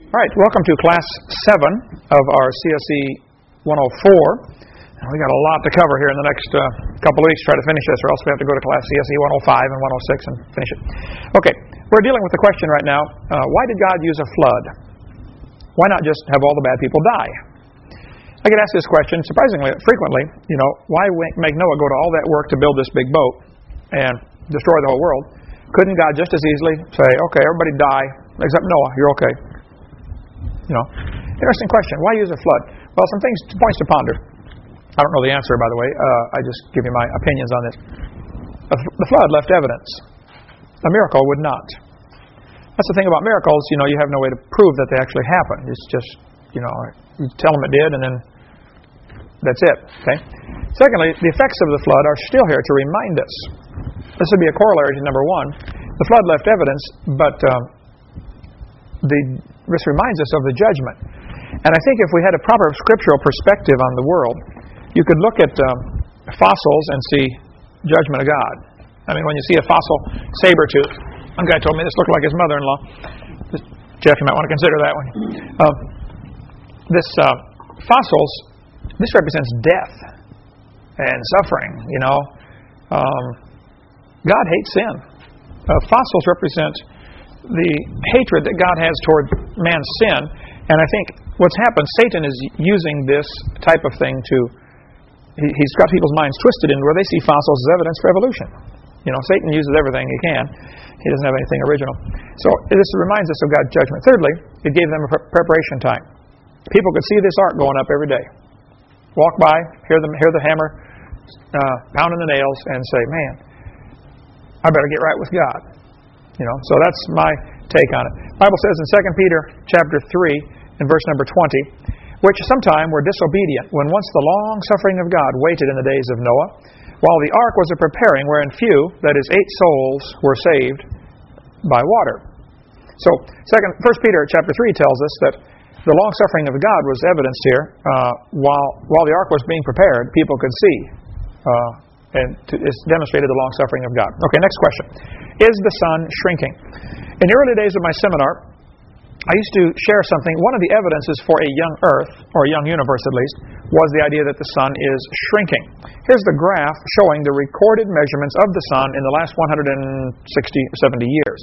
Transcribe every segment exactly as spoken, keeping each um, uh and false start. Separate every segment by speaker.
Speaker 1: All right, welcome to Class seven of our C S E one oh four. We got a lot to cover here in the next uh, couple of weeks to try to finish this, or else we have to go to Class C S E one oh five and one oh six and finish it. Okay, we're dealing with the question right now, uh, why did God use a flood? Why not just have all the bad people die? I get asked this question surprisingly frequently, you know, why make Noah go to all that work to build this big boat and destroy the whole world? Couldn't God just as easily say, okay, everybody die, except Noah, you're okay? You know, interesting question. Why use a flood? Well, some things, points to ponder. I don't know the answer, by the way. Uh, I just give you my opinions on this. The flood left evidence. A miracle would not. That's the thing about miracles. You know, you have no way to prove that they actually happened. It's just, you know, you tell them it did, and then that's it. Okay. Secondly, the effects of the flood are still here to remind us. This would be a corollary to number one. The flood left evidence, but um, the this reminds us of the judgment. And I think if we had a proper scriptural perspective on the world, you could look at um, fossils and see judgment of God. I mean, when you see a fossil saber-tooth, one guy told me this looked like his mother-in-law. Jeff, you might want to consider that one. Um, this uh, fossils, this represents death and suffering, you know. Um, God hates sin. Uh, fossils represent the hatred that God has toward man's sin. And I think what's happened, Satan is using this type of thing to, he, he's got people's minds twisted into where they see fossils as evidence for evolution. You know, Satan uses everything he can. He doesn't have anything original. So this reminds us of God's judgment. Thirdly, it gave them a pre- preparation time. People could see this ark going up every day. Walk by, hear the, hear the hammer, uh, pounding the nails, and say, man, I better get right with God. You know, so that's my take on it. The Bible says in Second Peter chapter three, in verse number twenty, which sometime were disobedient, when once the long suffering of God waited in the days of Noah, while the ark was a preparing, wherein few, that is, eight souls, were saved by water. So, second, First Peter chapter three tells us that the long suffering of God was evidenced here. Uh, while while the ark was being prepared, people could see. Uh, And to, it's demonstrated the long suffering of God. Okay, next question. Is the sun shrinking? In the early days of my seminar, I used to share something. One of the evidences for a young Earth, or a young universe at least, was the idea that the sun is shrinking. Here's the graph showing the recorded measurements of the sun in the last one hundred sixty or seventy years.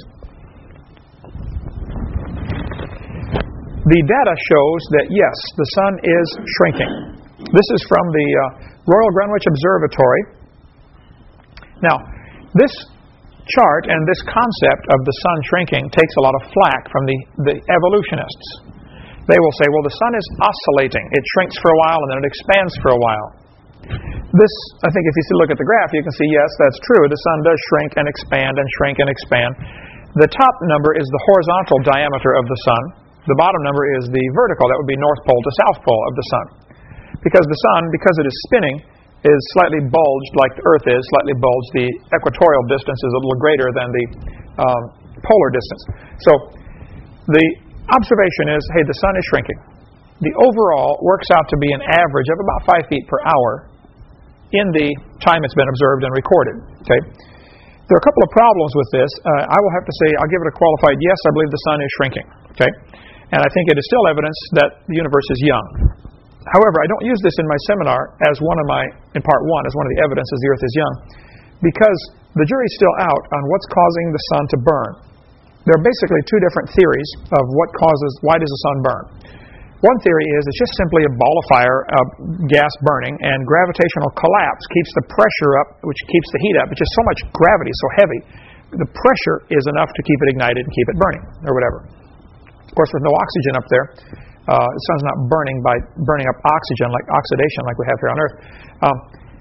Speaker 1: The data shows that, yes, the sun is shrinking. This is from the uh, Royal Greenwich Observatory. Now, this chart and this concept of the sun shrinking takes a lot of flack from the, the evolutionists. They will say, well, the sun is oscillating. It shrinks for a while and then it expands for a while. This, I think if you look at the graph, you can see, yes, that's true. The sun does shrink and expand and shrink and expand. The top number is the horizontal diameter of the sun. The bottom number is the vertical. That would be North Pole to South Pole of the sun. Because the sun, because it is spinning, is slightly bulged like the Earth is, slightly bulged. The equatorial distance is a little greater than the um, polar distance. So the observation is, hey, the sun is shrinking. The overall works out to be an average of about five feet per hour in the time it's been observed and recorded. Okay. There are a couple of problems with this. Uh, I will have to say, I'll give it a qualified yes, I believe the sun is shrinking. Okay. And I think it is still evidence that the universe is young. However, I don't use this in my seminar as one of my, in part one, as one of the evidences the Earth is young, because the jury's still out on what's causing the sun to burn. There are basically two different theories of what causes, why does the sun burn. One theory is it's just simply a ball of fire, uh, gas burning, and gravitational collapse keeps the pressure up, which keeps the heat up. It's just so much gravity, so heavy. The pressure is enough to keep it ignited and keep it burning, or whatever. Of course, with no oxygen up there, Uh, the sun's not burning by burning up oxygen, like oxidation like we have here on Earth. Um,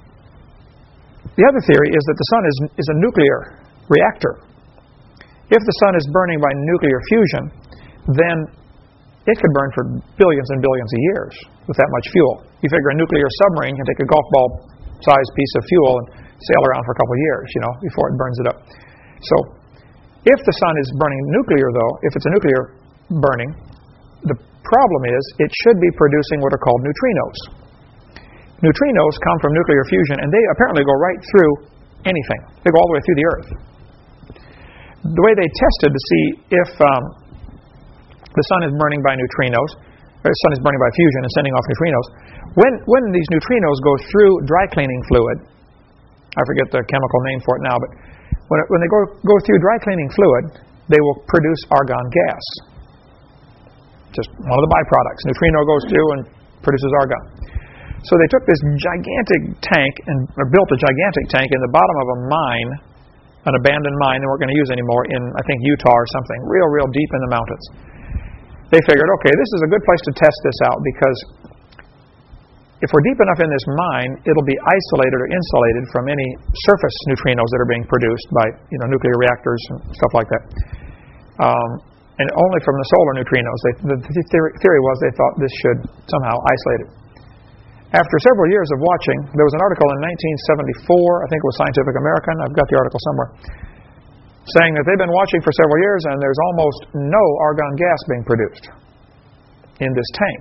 Speaker 1: the other theory is that the sun is, is a nuclear reactor. If the sun is burning by nuclear fusion, then it could burn for billions and billions of years with that much fuel. You figure a nuclear submarine can take a golf ball-sized piece of fuel and sail around for a couple of years, you know, before it burns it up. So, if the sun is burning nuclear, though, if it's a nuclear burning, the problem is it should be producing what are called neutrinos. Neutrinos come from nuclear fusion, and they apparently go right through anything. They go all the way through the Earth. The way they tested to see if um, The sun is burning by neutrinos. The sun is burning by fusion and sending off neutrinos. When, when these neutrinos go through dry cleaning fluid, I forget the chemical name for it now, but when, it, when they go, go through dry cleaning fluid, they will produce argon gas. Just one of the byproducts. Neutrino goes through and produces argon. So they took this gigantic tank and built a gigantic tank in the bottom of a mine, an abandoned mine they weren't going to use anymore in, I think, Utah or something, real, real deep in the mountains. They figured, okay, this is a good place to test this out because if we're deep enough in this mine, it'll be isolated or insulated from any surface neutrinos that are being produced by, you know, nuclear reactors and stuff like that. Um, and only from the solar neutrinos. They, the th- theory, theory was they thought this should somehow isolate it. After several years of watching, there was an article in nineteen seventy-four, I think it was Scientific American, I've got the article somewhere, saying that they've been watching for several years and there's almost no argon gas being produced in this tank.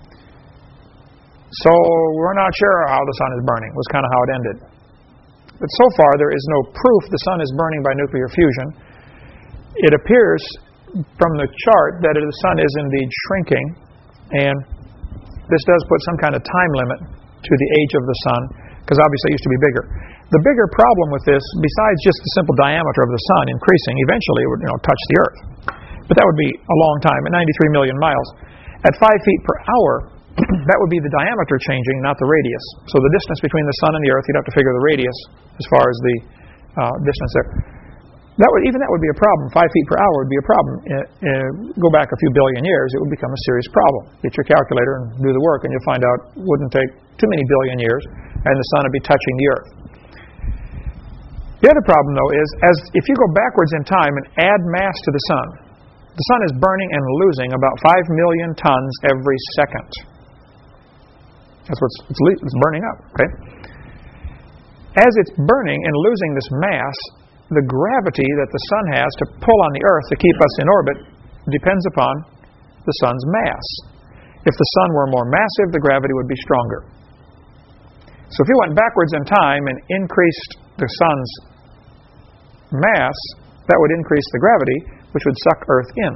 Speaker 1: So we're not sure how the sun is burning, was kind of how it ended. But so far there is no proof the sun is burning by nuclear fusion. It appears from the chart that the sun is indeed shrinking, and this does put some kind of time limit to the age of the sun, because obviously it used to be bigger. The bigger problem with this, besides just the simple diameter of the sun increasing, eventually it would, you know, touch the Earth. But that would be a long time, at ninety-three million miles. At five feet per hour, that would be the diameter changing, not the radius. So the distance between the sun and the Earth, you'd have to figure the radius as far as the uh, distance there. That would, even that would be a problem. Five feet per hour would be a problem. Uh, uh, go back a few billion years, it would become a serious problem. Get your calculator and do the work, and you'll find out it wouldn't take too many billion years, and the sun would be touching the Earth. The other problem, though, is as if you go backwards in time and add mass to the sun, the sun is burning and losing about five million tons every second. That's what it's, it's burning up. Okay. As it's burning and losing this mass, the gravity that the sun has to pull on the Earth to keep us in orbit depends upon the sun's mass. If the sun were more massive, the gravity would be stronger. So if you went backwards in time and increased the sun's mass, that would increase the gravity, which would suck Earth in.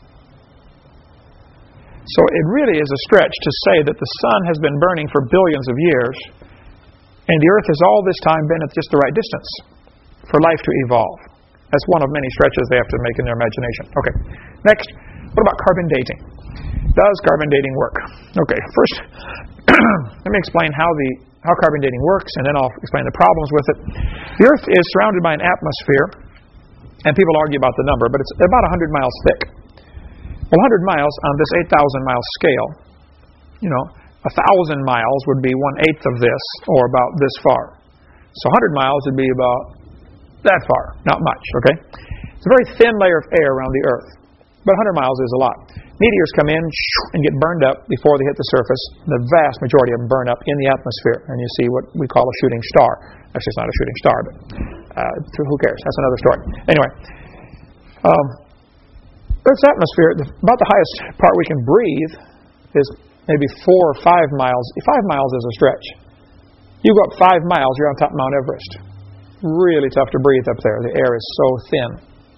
Speaker 1: So it really is a stretch to say that the sun has been burning for billions of years, and the Earth has all this time been at just the right distance for life to evolve. That's one of many stretches they have to make in their imagination. Okay, next, what about carbon dating? Does carbon dating work? Okay, first, let me explain how the how carbon dating works, and then I'll explain the problems with it. The Earth is surrounded by an atmosphere, and people argue about the number, but it's about one hundred miles thick. Well, one hundred miles on this eight thousand mile scale, you know, one thousand miles would be one-eighth of this, or about this far. So one hundred miles would be about that far, not much, okay? It's a very thin layer of air around the Earth, but one hundred miles is a lot. Meteors come in and get burned up before they hit the surface. The vast majority of them burn up in the atmosphere, and you see what we call a shooting star. Actually, it's not a shooting star, but uh, who cares? That's another story. Anyway, um, Earth's atmosphere, about the highest part we can breathe is maybe four or five miles. Five miles is a stretch. You go up five miles, you're on top of Mount Everest. Really tough to breathe up there. The air is so thin.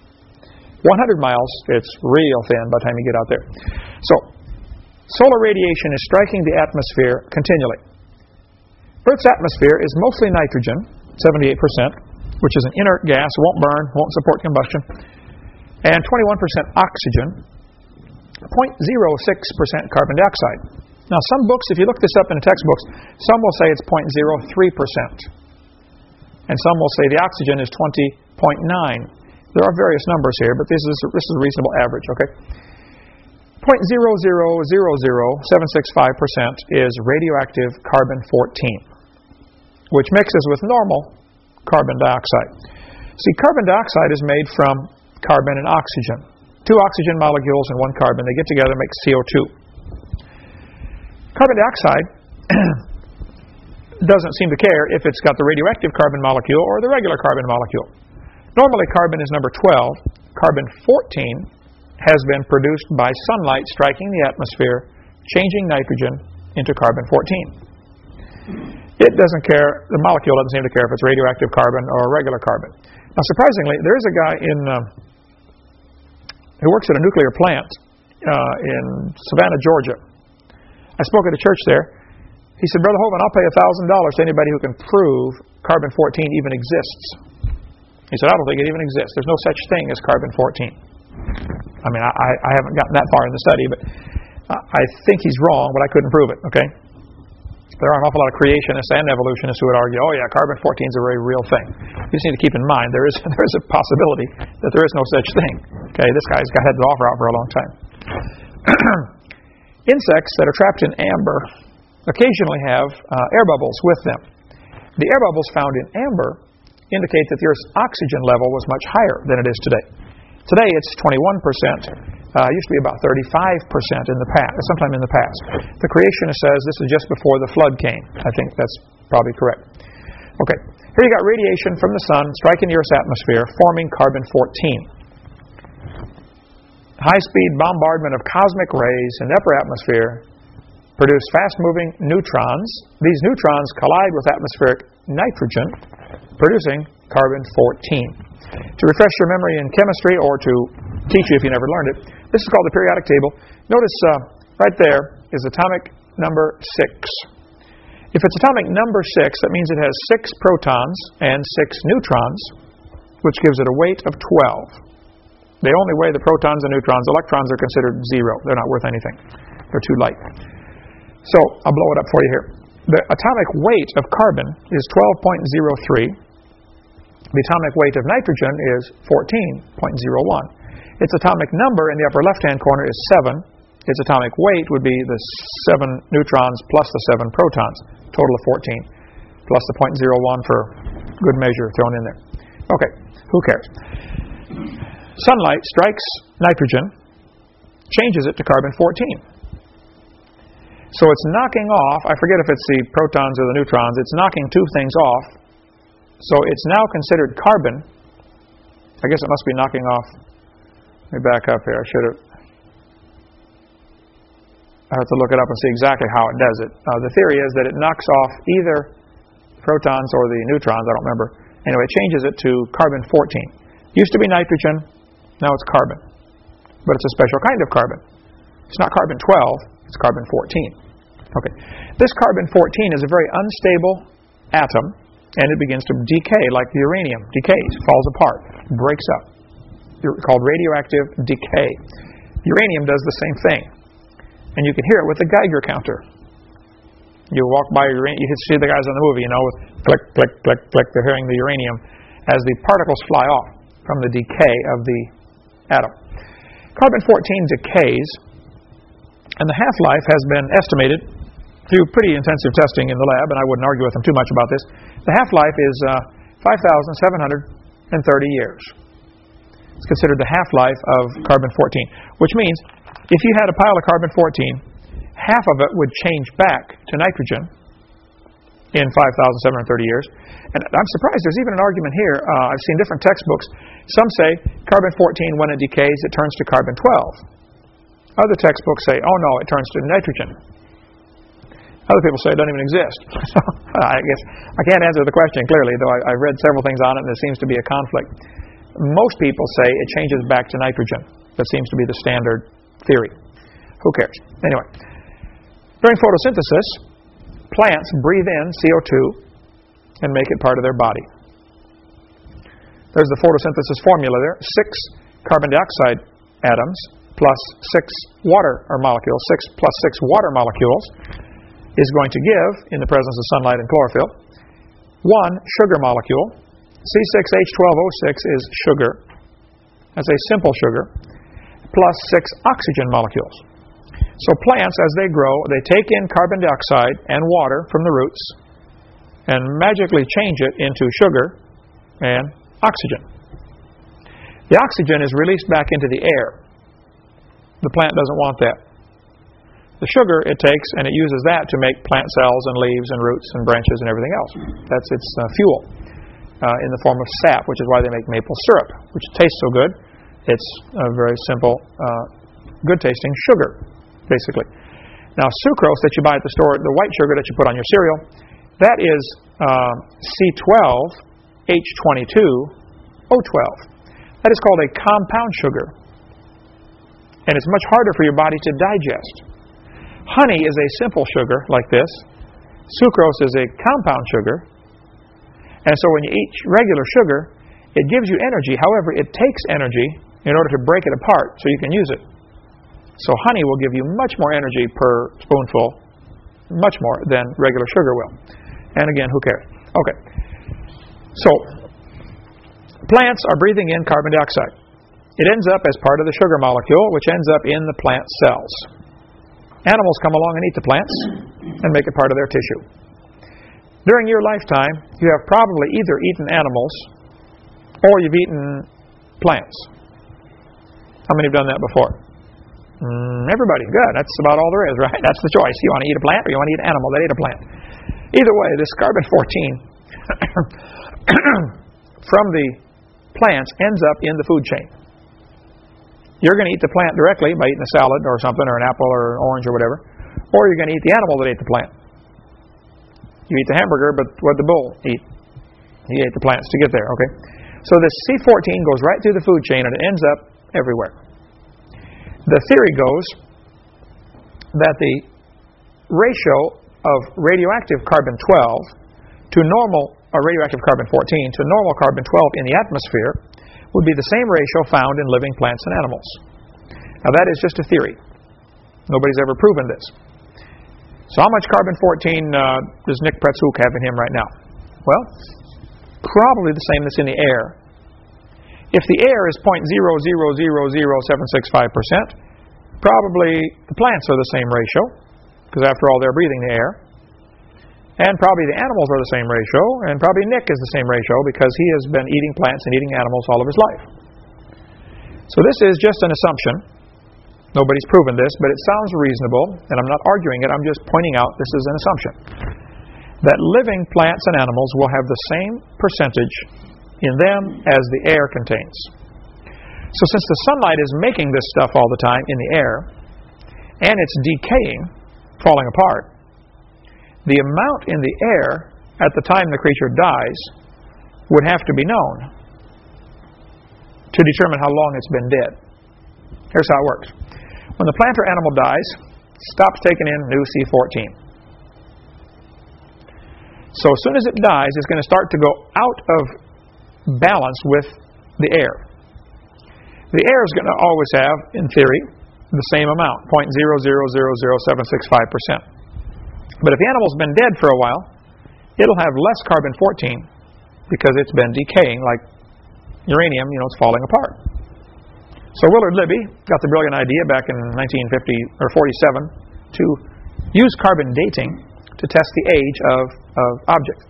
Speaker 1: one hundred miles, it's real thin by the time you get out there. So, solar radiation is striking the atmosphere continually. Earth's atmosphere is mostly nitrogen, seventy-eight percent, which is an inert gas, won't burn, won't support combustion, and twenty-one percent oxygen, zero point zero six percent carbon dioxide. Now, some books, if you look this up in the textbooks, some will say it's zero point zero three percent. And some will say the oxygen is twenty point nine. There are various numbers here, but this is this is a reasonable average, okay? zero point zero zero zero zero seven six five percent is radioactive carbon fourteen, which mixes with normal carbon dioxide. See, carbon dioxide is made from carbon and oxygen. Two oxygen molecules and one carbon. They get together and make C O two. Carbon dioxide doesn't seem to care if it's got the radioactive carbon molecule or the regular carbon molecule. Normally carbon is number twelve. Carbon fourteen has been produced by sunlight striking the atmosphere, changing nitrogen into carbon fourteen. It doesn't care, the molecule doesn't seem to care if it's radioactive carbon or regular carbon. Now surprisingly, there is a guy in uh, who works at a nuclear plant uh, in Savannah, Georgia. I spoke at a church there. He said, Brother Hovind, I'll pay one thousand dollars to anybody who can prove carbon fourteen even exists. He said, I don't think it even exists. There's no such thing as carbon fourteen. I mean, I, I haven't gotten that far in the study, but I think he's wrong, but I couldn't prove it, okay? There are an awful lot of creationists and evolutionists who would argue, oh yeah, carbon fourteen is a very real thing. You just need to keep in mind there is there is a possibility that there is no such thing. Okay, this guy's got had the offer out for a long time. Insects that are trapped in amber occasionally have uh, air bubbles with them. The air bubbles found in amber indicate that the Earth's oxygen level was much higher than it is today. Today it's twenty-one percent. Uh, used to be about thirty-five percent in the past, sometime in the past. The creationist says this is just before the flood came. I think that's probably correct. Okay, here you got radiation from the sun striking the Earth's atmosphere, forming carbon fourteen. High-speed bombardment of cosmic rays in the upper atmosphere produce fast-moving neutrons. These neutrons collide with atmospheric nitrogen, producing carbon fourteen. To refresh your memory in chemistry, or to teach you if you never learned it, this is called the periodic table. Notice uh, right there is atomic number six. If it's atomic number six, that means it has six protons and six neutrons, which gives it a weight of twelve. They only weigh the protons and neutrons. Electrons are considered zero. They're not worth anything. They're too light. So I'll blow it up for you here. The atomic weight of carbon is twelve point zero three. The atomic weight of nitrogen is fourteen point zero one. Its atomic number in the upper left-hand corner is seven. Its atomic weight would be the seven neutrons plus the seven protons, total of fourteen, plus the zero point zero one for good measure thrown in there. Okay, who cares? Sunlight strikes nitrogen, changes it to carbon fourteen. So it's knocking off, I forget if it's the protons or the neutrons, it's knocking two things off. So it's now considered carbon. I guess it must be knocking off. Let me back up here. I should have. I have to look it up and see exactly how it does it. Uh, the theory is that it knocks off either protons or the neutrons. I don't remember. Anyway, it changes it to carbon fourteen. Used to be nitrogen. Now it's carbon. But it's a special kind of carbon. It's not carbon twelve. It's carbon fourteen. Okay. This carbon fourteen is a very unstable atom, and it begins to decay like the uranium. Decays, falls apart, breaks up. It's called radioactive decay. Uranium does the same thing. And you can hear it with the Geiger counter. You walk by uranium, you can see the guys on the movie, you know, with click, click, click, click, they're hearing the uranium as the particles fly off from the decay of the atom. Carbon fourteen decays, and the half-life has been estimated through pretty intensive testing in the lab, and I wouldn't argue with them too much about this. The half-life is uh, five thousand seven hundred thirty years. It's considered the half-life of carbon fourteen, which means if you had a pile of carbon fourteen, half of it would change back to nitrogen in five thousand seven hundred thirty years. And I'm surprised there's even an argument here. Uh, I've seen different textbooks. Some say carbon fourteen, when it decays, it turns to carbon twelve. Other textbooks say, oh no, it turns to nitrogen. Other people say it doesn't even exist. So I guess I can't answer the question clearly, though I, I've read several things on it, and there seems to be a conflict. Most people say it changes back to nitrogen. That seems to be the standard theory. Who cares? Anyway, during photosynthesis, plants breathe in C O two and make it part of their body. There's the photosynthesis formula there. Six carbon dioxide atoms plus six water or molecules, six plus six water molecules is going to give, in the presence of sunlight and chlorophyll, one sugar molecule. C six H twelve O six is sugar. That's a simple sugar, plus six oxygen molecules. So plants, as they grow, they take in carbon dioxide and water from the roots and magically change it into sugar and oxygen. The oxygen is released back into the air. The plant doesn't want that. The sugar it takes, and it uses that to make plant cells and leaves and roots and branches and everything else. That's its uh, fuel uh, in the form of sap, which is why they make maple syrup, which tastes so good. It's a very simple, uh, good-tasting sugar, basically. Now, sucrose that you buy at the store, the white sugar that you put on your cereal, that is uh, C twelve H twenty-two O twelve. That is called a compound sugar. and it's much harder for your body to digest. Honey is a simple sugar like this. Sucrose is a compound sugar. And so when you eat regular sugar, it gives you energy. However, it takes energy in order to break it apart so you can use it. So honey will give you much more energy per spoonful, much more than regular sugar will. And again, who cares? Okay. So, plants are breathing in carbon dioxide. It ends up as part of the sugar molecule, which ends up in the plant cells. Animals come along and eat the plants and make it part of their tissue. During your lifetime, you have probably either eaten animals or you've eaten plants. How many have done that before? Mm, everybody. Good. That's about all there is, right? That's the choice. You want to eat a plant or you want to eat an animal that ate a plant. Either way, this carbon fourteen from the plants ends up in the food chain. You're going to eat the plant directly by eating a salad or something, or an apple or an orange or whatever, or you're going to eat the animal that ate the plant. You eat the hamburger, but what did the bull eat? He ate the plants to get there, okay? So this C fourteen goes right through the food chain and it ends up everywhere. The theory goes that the ratio of radioactive carbon twelve to normal, or radioactive carbon fourteen to normal carbon twelve in the atmosphere would be the same ratio found in living plants and animals. Now that is just a theory. Nobody's ever proven this. So how much carbon fourteen uh, does Nick Pratsuk have in him right now? Well, probably the same that's in the air. If the air is zero point zero zero zero zero seven six five percent, probably the plants are the same ratio, because after all they're breathing the air. And probably the animals are the same ratio, and probably Nick is the same ratio because he has been eating plants and eating animals all of his life. So this is just an assumption. Nobody's proven this, but it sounds reasonable, and I'm not arguing it, I'm just pointing out this is an assumption. That living plants and animals will have the same percentage in them as the air contains. So since the sunlight is making this stuff all the time in the air, and it's decaying, falling apart, the amount in the air at the time the creature dies would have to be known to determine how long it's been dead. Here's how it works. When the plant or animal dies, it stops taking in new C fourteen. So as soon as it dies, it's going to start to go out of balance with the air. The air is going to always have, in theory, the same amount, zero point zero zero zero zero seven six five percent. But if the animal's been dead for a while, it'll have less carbon fourteen because it's been decaying like uranium, you know, it's falling apart. So Willard Libby got the brilliant idea back in nineteen fifty or forty-seven to use carbon dating to test the age of, of objects.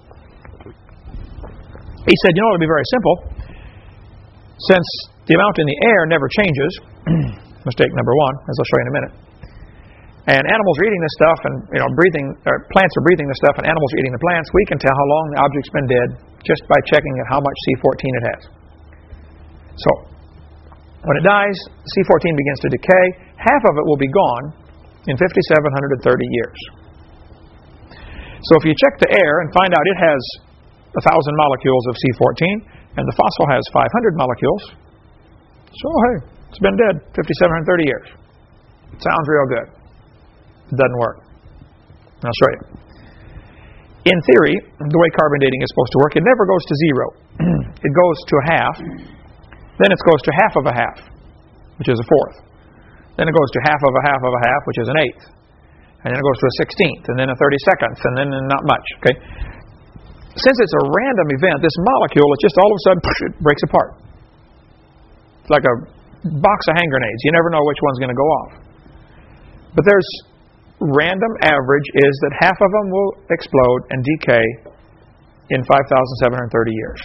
Speaker 1: He said, you know, it'll be very simple. Since the amount in the air never changes, mistake number one, as I'll show you in a minute, and animals are eating this stuff, and you know, breathing, or plants are breathing this stuff, and animals are eating the plants, we can tell how long the object's been dead just by checking at how much C fourteen it has. So, when it dies, C fourteen begins to decay. Half of it will be gone in five thousand seven hundred thirty years. So if you check the air and find out it has one thousand molecules of C fourteen, and the fossil has five hundred molecules, so hey, it's been dead five thousand seven hundred thirty years. Sounds real good. It doesn't work. I'll show you. In theory, the way carbon dating is supposed to work, it never goes to zero. It goes to a half. Then it goes to half of a half, which is a fourth. Then it goes to half of a half of a half, which is an eighth. And then it goes to a sixteenth, and then a thirty-secondth, and then not much. Okay. Since it's a random event, this molecule, it just all of a sudden it breaks apart. It's like a box of hand grenades. You never know which one's going to go off. But there's random average is that half of them will explode and decay in five thousand seven hundred thirty years.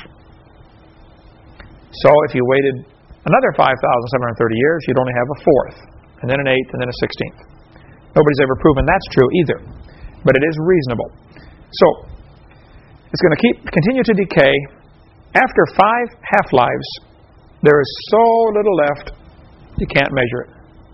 Speaker 1: So if you waited another five thousand seven hundred thirty years, you'd only have a fourth, and then an eighth, and then a sixteenth. Nobody's ever proven that's true either, but it is reasonable. So it's going to keep continue to decay. After five half-lives, there is so little left, you can't measure it.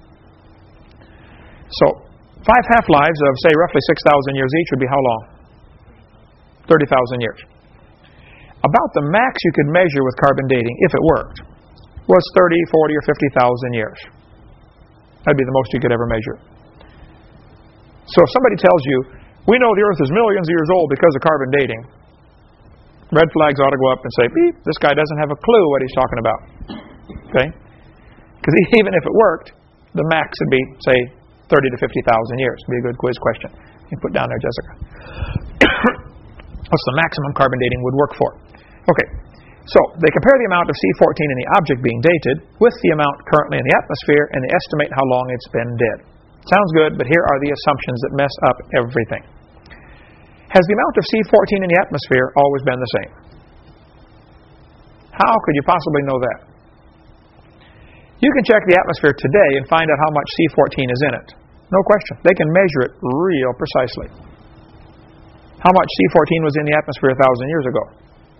Speaker 1: So five half-lives of, say, roughly six thousand years each would be how long? thirty thousand years. About the max you could measure with carbon dating, if it worked, was thirty, forty, or fifty thousand years. That'd be the most you could ever measure. So if somebody tells you, we know the Earth is millions of years old because of carbon dating, red flags ought to go up and say, beep, this guy doesn't have a clue what he's talking about. Okay? Because even if it worked, the max would be, say, thirty to fifty thousand years. Would be a good quiz question. You can put down there, Jessica. What's the maximum carbon dating would work for? Okay. So they compare the amount of C fourteen in the object being dated with the amount currently in the atmosphere, and they estimate how long it's been dead. Sounds good, but here are the assumptions that mess up everything. Has the amount of C fourteen in the atmosphere always been the same? How could you possibly know that? You can check the atmosphere today and find out how much C fourteen is in it. No question. They can measure it real precisely. How much C fourteen was in the atmosphere a thousand years ago?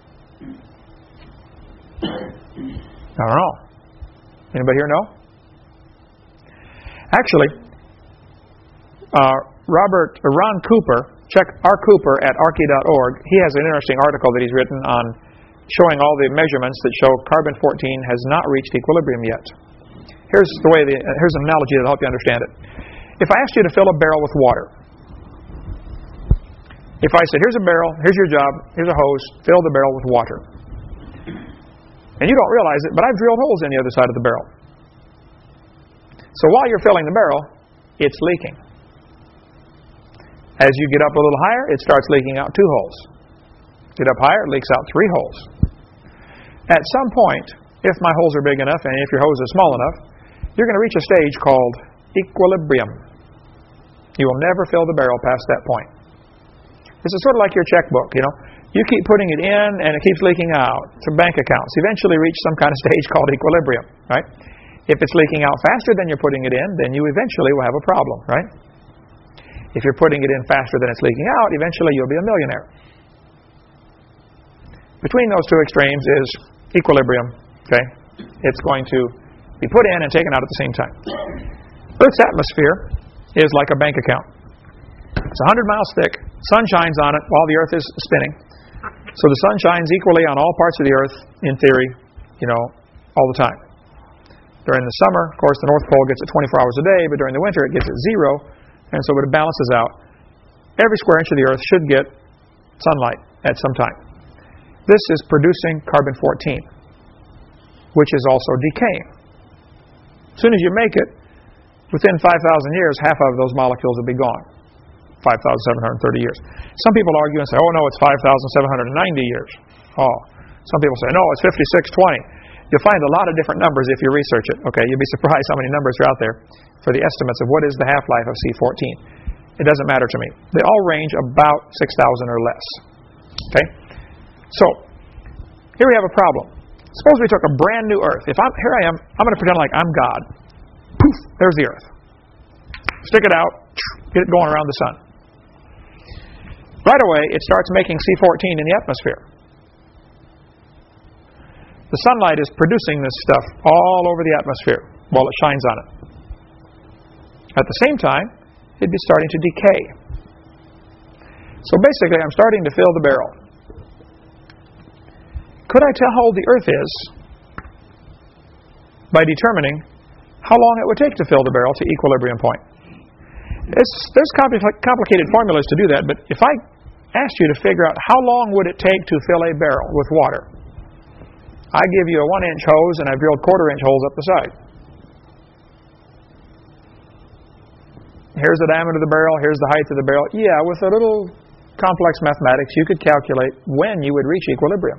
Speaker 1: I don't know. Anybody here know? Actually, uh, Robert uh, Ron Cooper, check R. Cooper at archae dot org. He has an interesting article that he's written on showing all the measurements that show carbon fourteen has not reached equilibrium yet. Here's the way. The, uh, here's an analogy that'll help you understand it. If I asked you to fill a barrel with water, if I said, here's a barrel, here's your job, here's a hose, fill the barrel with water. And you don't realize it, but I've drilled holes in the other side of the barrel. So while you're filling the barrel, it's leaking. As you get up a little higher, it starts leaking out two holes. Get up higher, it leaks out three holes. At some point, if my holes are big enough and if your hose is small enough, you're going to reach a stage called equilibrium. You will never fill the barrel past that point. This is sort of like your checkbook, you know. You keep putting it in and it keeps leaking out. It's a bank account. So eventually reach some kind of stage called equilibrium, right? If it's leaking out faster than you're putting it in, then you eventually will have a problem, right? If you're putting it in faster than it's leaking out, eventually you'll be a millionaire. Between those two extremes is equilibrium, okay? It's going to be put in and taken out at the same time. Earth's atmosphere is like a bank account. It's one hundred miles thick. Sun shines on it while the Earth is spinning. So the sun shines equally on all parts of the Earth, in theory, you know, all the time. During the summer, of course, the North Pole gets it twenty-four hours a day, but during the winter it gets it zero, and so it balances out. Every square inch of the Earth should get sunlight at some time. This is producing carbon fourteen, which is also decaying. As soon as you make it, within five thousand years, half of those molecules will be gone. five thousand seven hundred thirty years. Some people argue and say, oh no, it's five thousand seven hundred ninety years. Oh, some people say, no, it's fifty-six twenty. You'll find a lot of different numbers if you research it. Okay, you'll be surprised how many numbers are out there for the estimates of what is the half-life of C fourteen. It doesn't matter to me. They all range about six thousand or less. Okay? So, here we have a problem. Suppose we took a brand new Earth. If I'm here I am, I'm going to pretend like I'm God. Poof, there's the Earth. Stick it out, get it going around the sun. Right away, it starts making C fourteen in the atmosphere. The sunlight is producing this stuff all over the atmosphere while it shines on it. At the same time, it'd be starting to decay. So basically, I'm starting to fill the barrel. Could I tell how old the Earth is by determining how long it would take to fill the barrel to equilibrium point? It's, there's complicated formulas to do that, but if I asked you to figure out how long would it take to fill a barrel with water, I give you a one-inch hose and I've drilled quarter-inch holes up the side. Here's the diameter of the barrel, here's the height of the barrel. Yeah, with a little complex mathematics, you could calculate when you would reach equilibrium.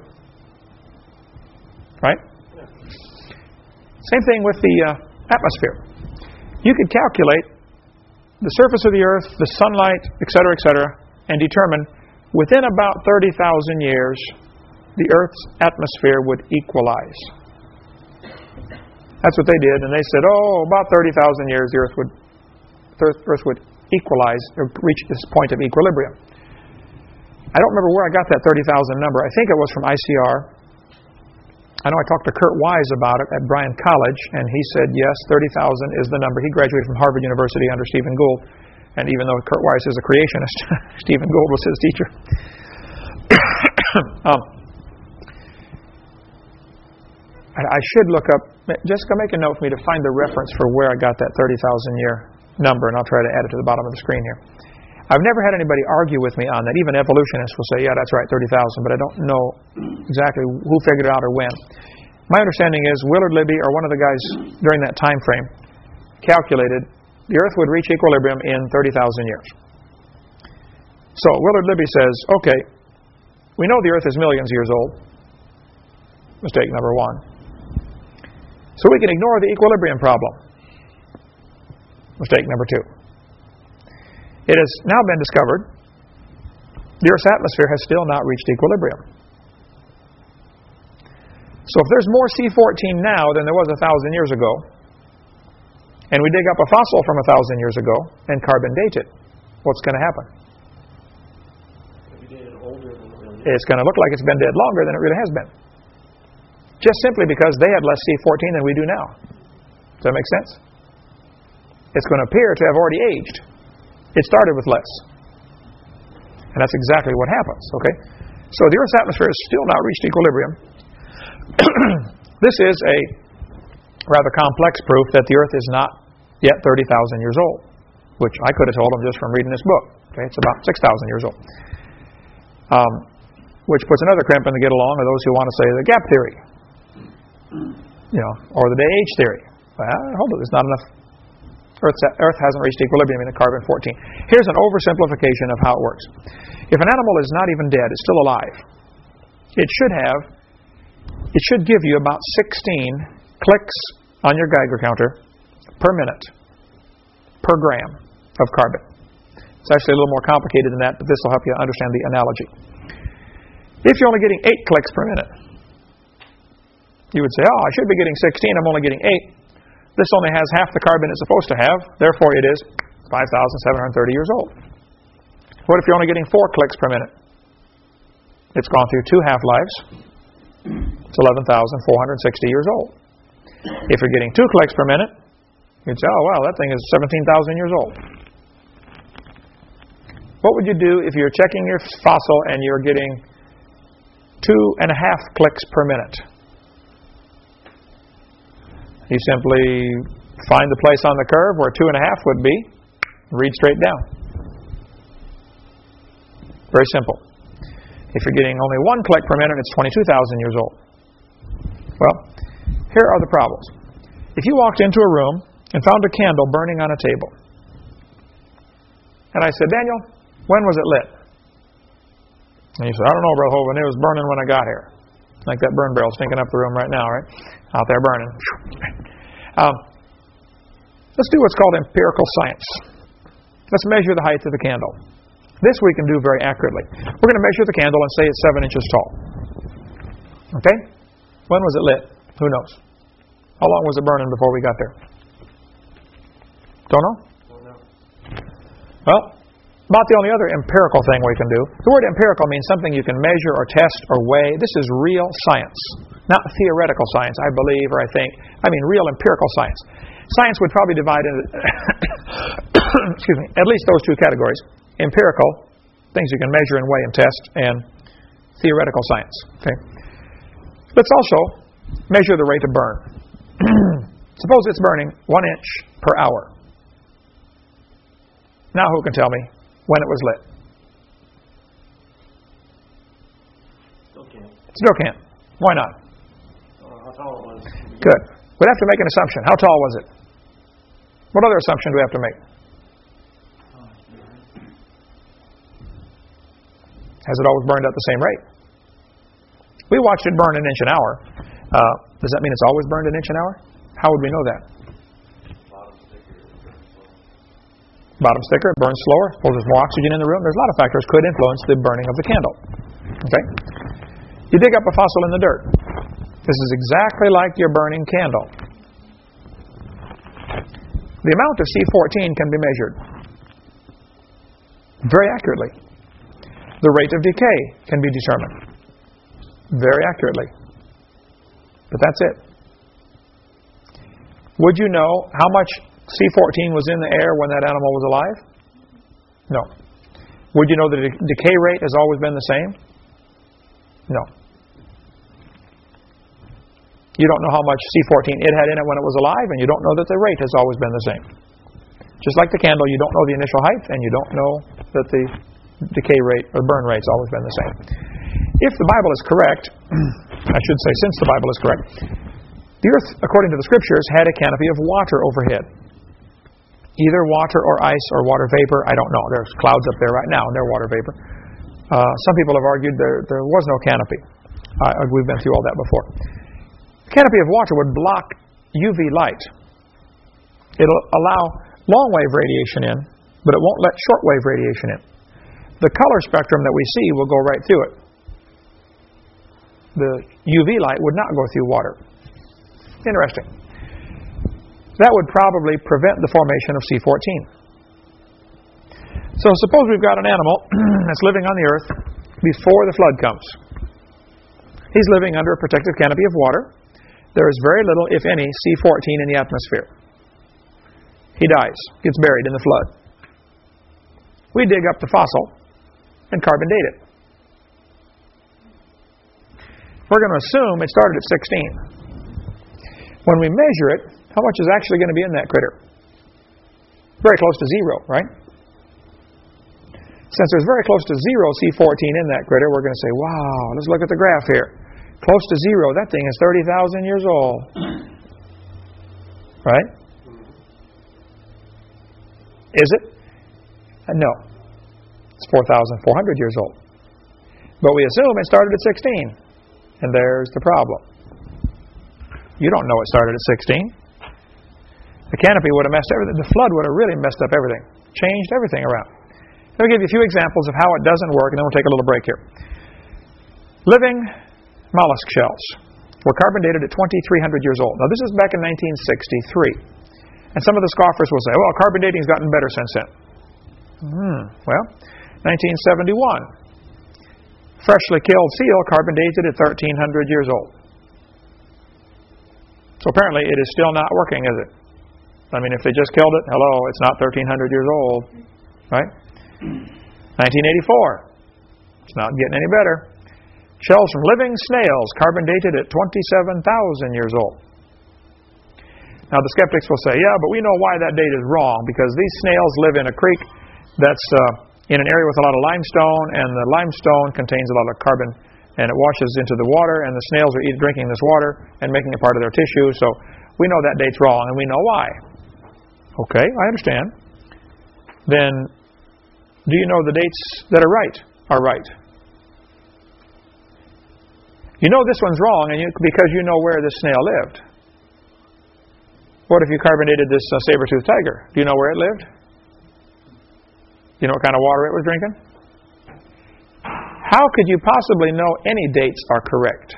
Speaker 1: Right? Same thing with the uh, atmosphere. You could calculate the surface of the Earth, the sunlight, et cetera, et cetera, and determine within about thirty thousand years the Earth's atmosphere would equalize. That's what they did, and they said, oh, about thirty thousand years the Earth would, Earth, Earth would equalize, or reach this point of equilibrium. I don't remember where I got that thirty thousand number. I think it was from I C R. I know I talked to Kurt Wise about it at Bryan College, and he said, yes, thirty thousand is the number. He graduated from Harvard University under Stephen Gould, and even though Kurt Wise is a creationist, Stephen Gould was his teacher. um, I, I should look up, Jessica, make a note for me to find the reference for where I got that thirty thousand year number, and I'll try to add it to the bottom of the screen here. I've never had anybody argue with me on that. Even evolutionists will say, yeah, that's right, thirty thousand, but I don't know exactly who figured it out or when. My understanding is Willard Libby, or one of the guys during that time frame, calculated the Earth would reach equilibrium in thirty thousand years. So Willard Libby says, okay, we know the Earth is millions of years old. Mistake number one. So we can ignore the equilibrium problem. Mistake number two. It has now been discovered the Earth's atmosphere has still not reached equilibrium. So if there's more C fourteen now than there was a thousand years ago, and we dig up a fossil from a thousand years ago and carbon date it, what's going to happen? It's going to look like it's been dead longer than it really has been. Just simply because they had less C fourteen than we do now. Does that make sense? It's going to appear to have already aged. It started with less. And that's exactly what happens, okay? So the Earth's atmosphere has still not reached equilibrium. This is a rather complex proof that the Earth is not yet thirty thousand years old, which I could have told them just from reading this book. Okay, it's about six thousand years old. Um, which puts another crimp in the get along of those who want to say the gap theory, you know, or the day age theory. Well, hold it, there's not enough. Earth's, Earth hasn't reached equilibrium in carbon fourteen. Here's an oversimplification of how it works. If an animal is not even dead, it's still alive, it should have, it should give you about sixteen clicks on your Geiger counter per minute, per gram of carbon. It's actually a little more complicated than that, but this will help you understand the analogy. If you're only getting eight clicks per minute, you would say, oh, I should be getting sixteen, I'm only getting eight. This only has half the carbon it's supposed to have, therefore it is five thousand seven hundred thirty years old. What if you're only getting four clicks per minute? It's gone through two half-lives. It's eleven thousand four hundred sixty years old. If you're getting two clicks per minute, you'd say, oh, wow, that thing is seventeen thousand years old. What would you do if you're checking your fossil and you're getting two and a half clicks per minute? You simply find the place on the curve where two and a half would be, read straight down. Very simple. If you're getting only one click per minute, it's twenty-two thousand years old. Well, here are the problems. If you walked into a room and found a candle burning on a table, and I said, Daniel, when was it lit? And you said, I don't know, Brother Hovind, it was burning when I got here. Like that burn barrel stinking up the room right now, right? Out there burning. Um, let's do what's called empirical science. Let's measure the height of the candle. This we can do very accurately. We're going to measure the candle and say it's seven inches tall. Okay? When was it lit? Who knows? How long was it burning before we got there? Don't know? Don't know. Well, about the only other empirical thing we can do. The word empirical means something you can measure or test or weigh. This is real science. Not theoretical science, I believe, or I think. I mean real empirical science. Science would probably divide into excuse me, at least those two categories. Empirical, things you can measure and weigh and test, and theoretical science. Okay. Let's also measure the rate of burn. Suppose it's burning one inch per hour. Now who can tell me when it was lit?
Speaker 2: Still can't.
Speaker 1: Still can't. Why not?
Speaker 2: Uh, how tall it was.
Speaker 1: Good. We'd have to make an assumption. How tall was it? What other assumption do we have to make? Has it always burned at the same rate? We watched it burn an inch an hour. Uh, does that mean it's always burned an inch an hour? How would we know that?
Speaker 2: Bottom sticker.
Speaker 1: Bottom sticker, it burns slower. Suppose there's more oxygen in the room. There's a lot of factors could influence the burning of the candle. Okay? You dig up a fossil in the dirt. This is exactly like your burning candle. The amount of C fourteen can be measured very accurately. The rate of decay can be determined very accurately. But that's it. Would you know how much C fourteen was in the air when that animal was alive? No. Would you know that the decay rate has always been the same? No. You don't know how much C fourteen it had in it when it was alive, and you don't know that the rate has always been the same. Just like the candle, you don't know the initial height, and you don't know that the decay rate or burn rate's always been the same. If the Bible is correct, I should say since the Bible is correct, the earth, according to the Scriptures, had a canopy of water overhead. Either water or ice or water vapor, I don't know. There's clouds up there right now, and they're water vapor. Uh, some people have argued there, there was no canopy. Uh, we've been through all that before. The canopy of water would block U V light. It'll allow long-wave radiation in, but it won't let short-wave radiation in. The color spectrum that we see will go right through it. The U V light would not go through water. Interesting. That would probably prevent the formation of C fourteen. So suppose we've got an animal that's living on the earth before the flood comes. He's living under a protective canopy of water. There is very little, if any, C fourteen in the atmosphere. He dies, gets buried in the flood. We dig up the fossil and carbon date it. We're going to assume it started at sixteen. When we measure it, how much is actually going to be in that critter? Very close to zero, right? Since there's very close to zero C fourteen in that critter, we're going to say, wow, let's look at the graph here. Close to zero, that thing is thirty thousand years old. Right? Is it? Uh, no. It's four thousand four hundred years old. But we assume it started at sixteen. And there's the problem. You don't know it started at sixteen. The canopy would have messed everything. The flood would have really messed up everything. Changed everything around. Let me give you a few examples of how it doesn't work, and then we'll take a little break here. Living mollusk shells were carbon dated at twenty-three hundred years old. Now this is back in nineteen sixty-three. And some of the scoffers will say, well, carbon dating's gotten better since then. Hmm. Well, nineteen seventy-one. Freshly killed seal carbon dated at thirteen hundred years old. So apparently it is still not working, is it? I mean, if they just killed it, hello, it's not thirteen hundred years old. Right? nineteen eighty-four. It's not getting any better. Shells from living snails, carbon dated at twenty-seven thousand years old. Now the skeptics will say, yeah, but we know why that date is wrong, because these snails live in a creek that's uh, in an area with a lot of limestone, and the limestone contains a lot of carbon, and it washes into the water, and the snails are eating, drinking this water and making it part of their tissue. So we know that date's wrong, and we know why. Okay, I understand. Then do you know the dates that are right are right? You know this one's wrong and you, because you know where this snail lived. What if you carbon dated this uh, saber-toothed tiger? Do you know where it lived? Do you know what kind of water it was drinking? How could you possibly know any dates are correct?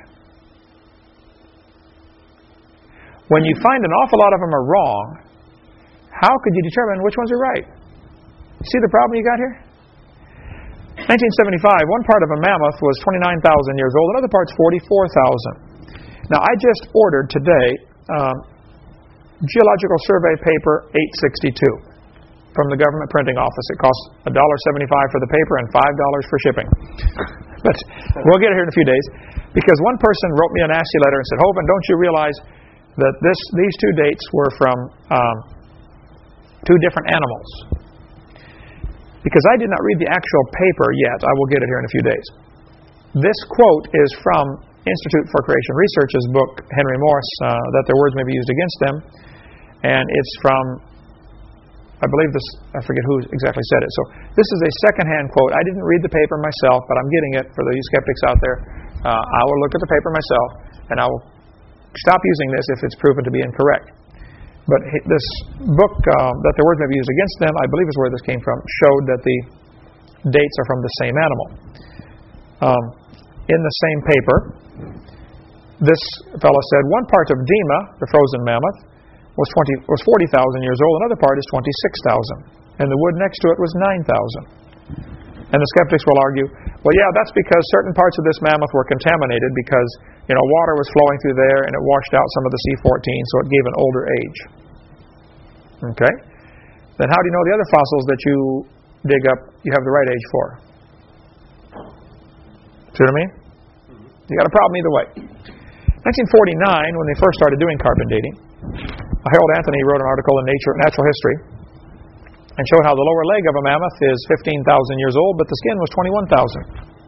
Speaker 1: When you find an awful lot of them are wrong, how could you determine which ones are right? See the problem you got here? nineteen seventy-five, one part of a mammoth was twenty-nine thousand years old, another part's forty-four thousand. Now, I just ordered today um, Geological Survey paper eight sixty-two from the government printing office. It costs one dollar seventy-five for the paper and five dollars for shipping. But we'll get it here in a few days, because one person wrote me a nasty letter and said, Hovind, don't you realize that this these two dates were from um, two different animals? Because I did not read the actual paper yet. I will get it here in a few days. This quote is from Institute for Creation Research's book, Henry Morse, uh, That Their Words May Be Used Against Them. And it's from, I believe this, I forget who exactly said it. So this is a second-hand quote. I didn't read the paper myself, but I'm getting it for the skeptics out there. Uh, I will look at the paper myself, and I will stop using this if it's proven to be incorrect. But this book, um, That Their Words May Be Used Against Them, I believe is where this came from, showed that the dates are from the same animal. Um, in the same paper, this fellow said, one part of Dima, the frozen mammoth, was twenty was forty thousand years old. Another part is twenty-six thousand. And the wood next to it was nine thousand. And the skeptics will argue, well, yeah, that's because certain parts of this mammoth were contaminated because, you know, water was flowing through there and it washed out some of the C fourteen, so it gave an older age. Okay? Then how do you know the other fossils that you dig up you have the right age for? See what I mean? You got a problem either way. nineteen forty-nine, when they first started doing carbon dating, Harold Anthony wrote an article in Nature Natural History and showed how the lower leg of a mammoth is fifteen thousand years old, but the skin was twenty-one thousand.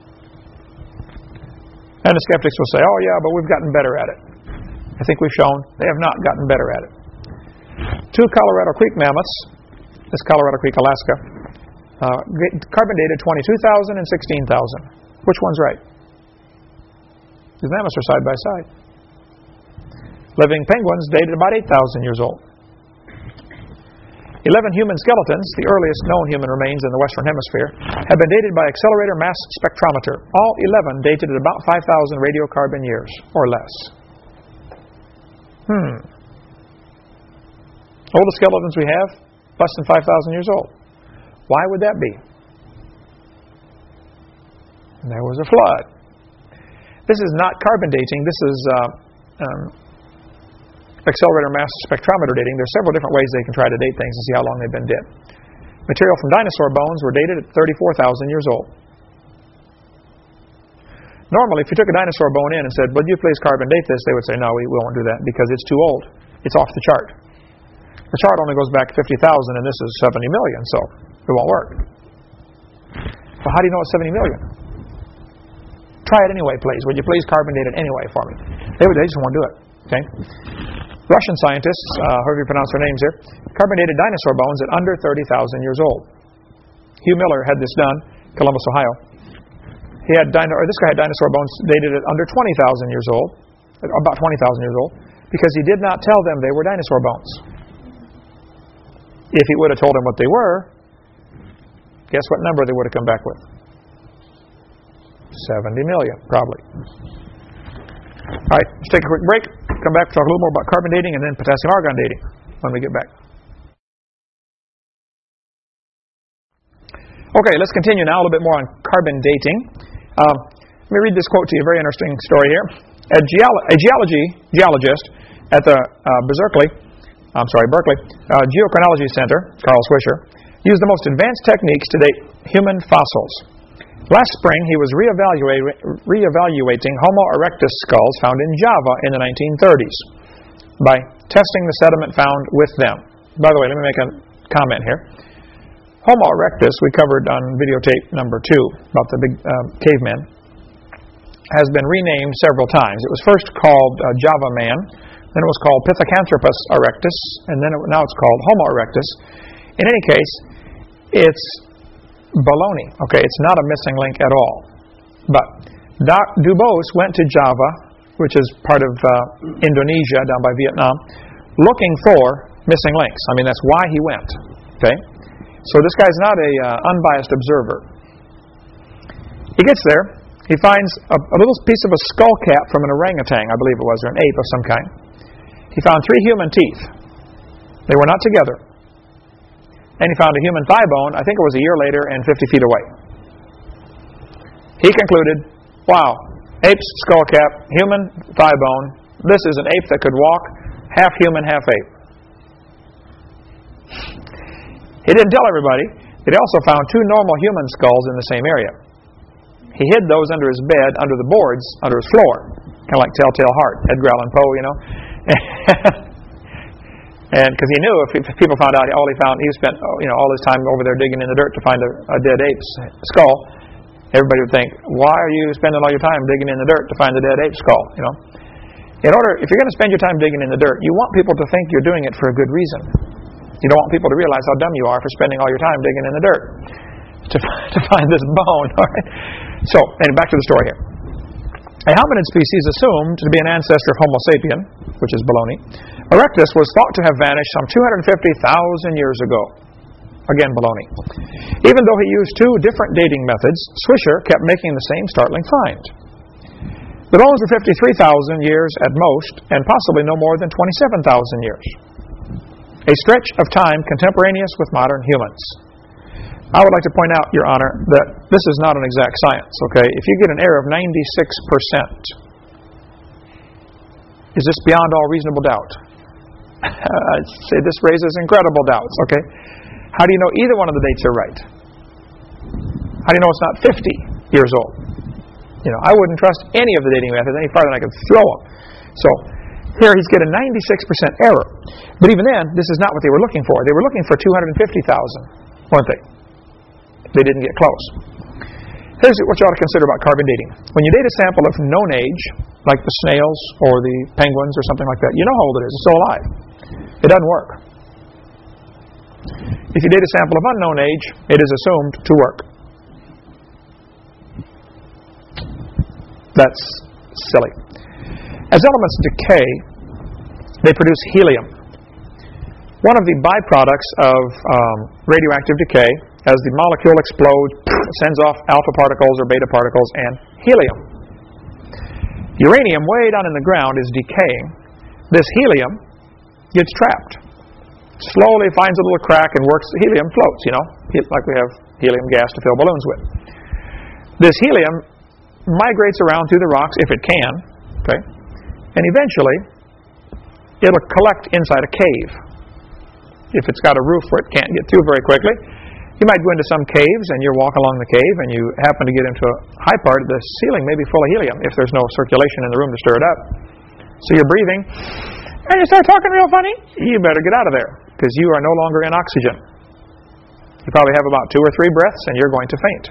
Speaker 1: And the skeptics will say, oh yeah, but we've gotten better at it. I think we've shown they have not gotten better at it. Two Colorado Creek mammoths, this is Colorado Creek, Alaska, uh, carbon dated twenty-two thousand and sixteen thousand. Which one's right? These mammoths are side by side. Living penguins dated about eight thousand years old. Eleven human skeletons, the earliest known human remains in the Western Hemisphere, have been dated by accelerator mass spectrometer. All eleven dated at about five thousand radiocarbon years, or less. Hmm. Oldest skeletons we have, less than five thousand years old. Why would that be? There was a flood. This is not carbon dating. This is uh, um, accelerator mass spectrometer dating. There are several different ways they can try to date things and see how long they've been dead. Material from dinosaur bones were dated at thirty-four thousand years old. Normally, if you took a dinosaur bone in and said, would you please carbon date this, they would say, no, we won't do that because it's too old. It's off the chart. The chart only goes back fifty thousand and this is seventy million, so it won't work. Well, how do you know it's seventy million? Try it anyway, please. Would you please carbon date it anyway for me? They, would, they just won't do it. Okay? Russian scientists, uh, however you pronounce their names here, carbon dated dinosaur bones at under thirty thousand years old. Hugh Miller had this done, Columbus, Ohio. He had dino, or this guy had dinosaur bones dated at under twenty thousand years old, about twenty thousand years old, because he did not tell them they were dinosaur bones. If he would have told them what they were, guess what number they would have come back with? seventy million, probably. All right, let's take a quick break. Come back to talk a little more about carbon dating and then potassium argon dating when we get back. Okay, let's continue now a little bit more on carbon dating. Um, let me read this quote to you, a very interesting story here. A, geolo- a geology geologist at the uh, Berkeley, I'm sorry, Berkeley uh, Geochronology Center, Carl Swisher, used the most advanced techniques to date human fossils. Last spring, he was reevaluating, reevaluating Homo erectus skulls found in Java in the nineteen thirties by testing the sediment found with them. By the way, let me make a comment here. Homo erectus, we covered on videotape number two about the big uh, cavemen, has been renamed several times. It was first called uh, Java man, then it was called Pithecanthropus erectus, and then it, now it's called Homo erectus. In any case, it's baloney. Okay, it's not a missing link at all. But Doc Dubose went to Java, which is part of uh, Indonesia, down by Vietnam, looking for missing links. I mean, that's why he went. Okay, so this guy's not a uh, unbiased observer. He gets there. He finds a, a little piece of a skull cap from an orangutan, I believe it was, or an ape of some kind. He found three human teeth. They were not together. And he found a human thigh bone, I think it was a year later, and fifty feet away. He concluded, wow, ape's skull cap, human thigh bone, this is an ape that could walk, half human, half ape. He didn't tell everybody that he also found two normal human skulls in the same area. He hid those under his bed, under the boards, under his floor, kind of like Telltale Heart, Edgar Allan Poe, you know. And because he knew if, if people found out all he found, he spent you know all his time over there digging in the dirt to find a, a dead ape's skull. Everybody would think, why are you spending all your time digging in the dirt to find the dead ape skull? You know, in order, if you're going to spend your time digging in the dirt, you want people to think you're doing it for a good reason. You don't want people to realize how dumb you are for spending all your time digging in the dirt to to find this bone. All right. So, and back to the story here. A hominid species assumed to be an ancestor of Homo sapien, which is baloney, erectus was thought to have vanished some two hundred fifty thousand years ago. Again, baloney. Even though he used two different dating methods, Swisher kept making the same startling find. The bones were fifty-three thousand years at most, and possibly no more than twenty-seven thousand years. A stretch of time contemporaneous with modern humans. I would like to point out, Your Honor, that this is not an exact science, okay? If you get an error of ninety-six percent, is this beyond all reasonable doubt? I'd say this raises incredible doubts, okay? How do you know either one of the dates are right? How do you know it's not fifty years old? You know, I wouldn't trust any of the dating methods any farther than I could throw them. So here he's getting ninety-six percent error. But even then, this is not what they were looking for. They were looking for two hundred fifty thousand, weren't they? They didn't get close. Here's what you ought to consider about carbon dating. When you date a sample of known age, like the snails or the penguins or something like that, you know how old it is. It's still alive. It doesn't work. If you date a sample of unknown age, it is assumed to work. That's silly. As elements decay, they produce helium. One of the byproducts of um, radioactive decay, as the molecule explodes, sends off alpha particles or beta particles and helium. Uranium, way down in the ground, is decaying. This helium gets trapped. Slowly finds a little crack and works. Helium floats, you know, like we have helium gas to fill balloons with. This helium migrates around through the rocks if it can, okay, and eventually it'll collect inside a cave. If it's got a roof where it can't get through very quickly, you might go into some caves and you're walking along the cave and you happen to get into a high part of the ceiling, maybe full of helium, if there's no circulation in the room to stir it up. So you're breathing, and you start talking real funny, you better get out of there, because you are no longer in oxygen. You probably have about two or three breaths and you're going to faint.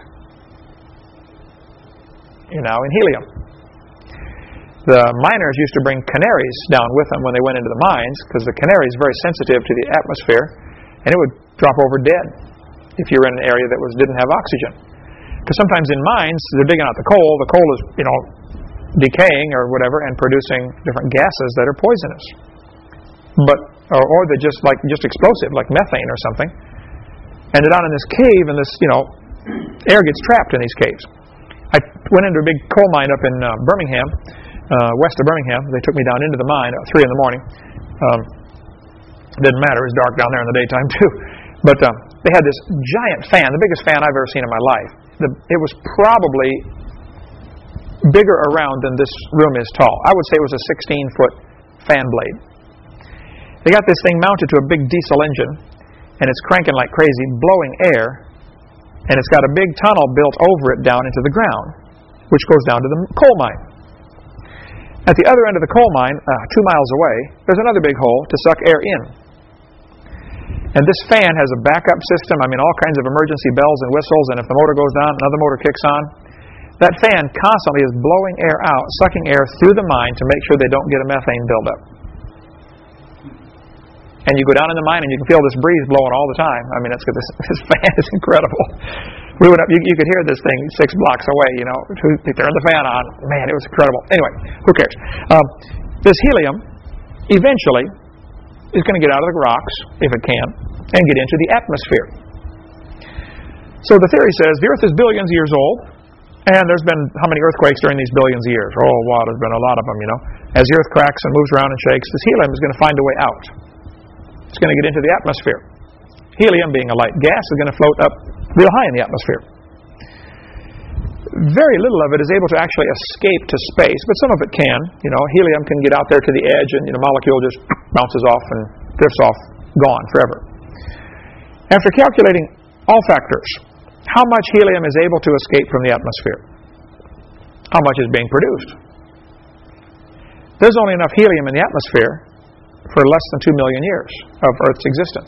Speaker 1: You're now in helium. The miners used to bring canaries down with them when they went into the mines, because the canary is very sensitive to the atmosphere, and it would drop over dead if you were in an area that was didn't have oxygen. Because sometimes in mines, they're digging out the coal. The coal is, you know, decaying or whatever and producing different gases that are poisonous. But or, or they're just like just explosive, like methane or something. And they're down in this cave, and this, you know, air gets trapped in these caves. I went into a big coal mine up in uh, Birmingham, uh, west of Birmingham. They took me down into the mine at three in the morning. Um, didn't matter; it was dark down there in the daytime too. But um, they had this giant fan, the biggest fan I've ever seen in my life. The, it was probably bigger around than this room is tall. I would say it was a sixteen-foot fan blade. They got this thing mounted to a big diesel engine, and it's cranking like crazy, blowing air, and it's got a big tunnel built over it down into the ground, which goes down to the coal mine. At the other end of the coal mine, uh, two miles away, there's another big hole to suck air in. And this fan has a backup system, I mean all kinds of emergency bells and whistles, and if the motor goes down, another motor kicks on. That fan constantly is blowing air out, sucking air through the mine to make sure they don't get a methane buildup. And you go down in the mine and you can feel this breeze blowing all the time. I mean, it's, this, this fan is incredible. We went up, you, you could hear this thing six blocks away, you know, they turned the fan on. Man, it was incredible. Anyway, who cares? Um, this helium, eventually, is going to get out of the rocks, if it can, and get into the atmosphere. So the theory says the Earth is billions of years old, and there's been how many earthquakes during these billions of years? Oh, wow, there's been a lot of them, you know. As the Earth cracks and moves around and shakes, this helium is going to find a way out. It's going to get into the atmosphere. Helium, being a light gas, is going to float up real high in the atmosphere. Very little of it is able to actually escape to space, but some of it can. You know, helium can get out there to the edge, and you know, molecule just bounces off and drifts off, gone forever. After calculating all factors, how much helium is able to escape from the atmosphere? How much is being produced? There's only enough helium in the atmosphere for less than two million years of Earth's existence.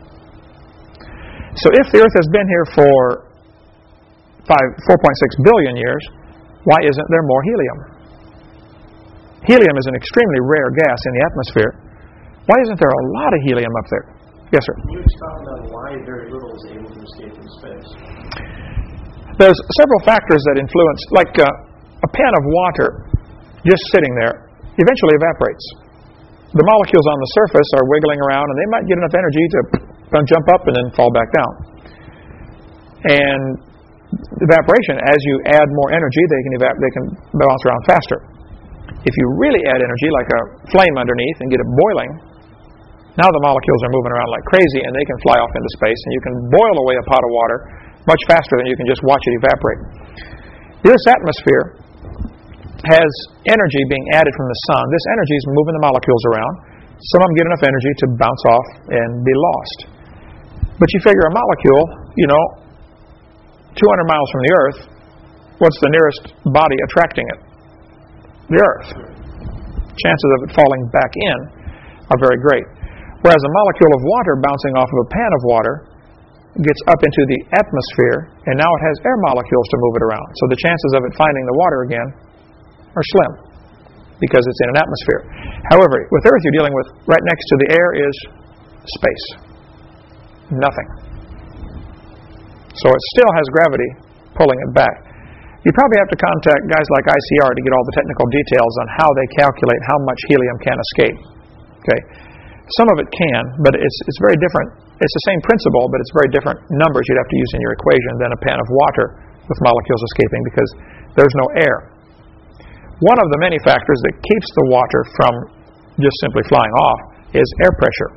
Speaker 1: So if the Earth has been here for four point six billion years, why isn't there more helium? Helium is an extremely rare gas in the atmosphere. Why isn't there a lot of helium up there? Yes, sir?
Speaker 2: Can you expound on why very little is able to escape from space?
Speaker 1: There's several factors that influence, like uh, a pan of water just sitting there eventually evaporates. The molecules on the surface are wiggling around, and they might get enough energy to jump up and then fall back down. And evaporation, as you add more energy, they can evap- they can bounce around faster. If you really add energy, like a flame underneath, and get it boiling, now the molecules are moving around like crazy, and they can fly off into space, and you can boil away a pot of water much faster than you can just watch it evaporate. The Earth's atmosphere has energy being added from the sun. This energy is moving the molecules around. Some of them get enough energy to bounce off and be lost. But you figure a molecule, you know, two hundred miles from the Earth, what's the nearest body attracting it? The Earth. chances of it falling back in are very great. Whereas a molecule of water bouncing off of a pan of water gets up into the atmosphere, and now it has air molecules to move it around. So the chances of it finding the water again are slim, because it's in an atmosphere. However, with Earth you're dealing with, right next to the air is space. Nothing. So it still has gravity pulling it back. You probably have to contact guys like I C R to get all the technical details on how they calculate how much helium can escape. Okay, some of it can, but it's it's very different. It's the same principle, but it's very different numbers you'd have to use in your equation than a pan of water with molecules escaping, because there's no air. One of the many factors that keeps the water from just simply flying off is air pressure.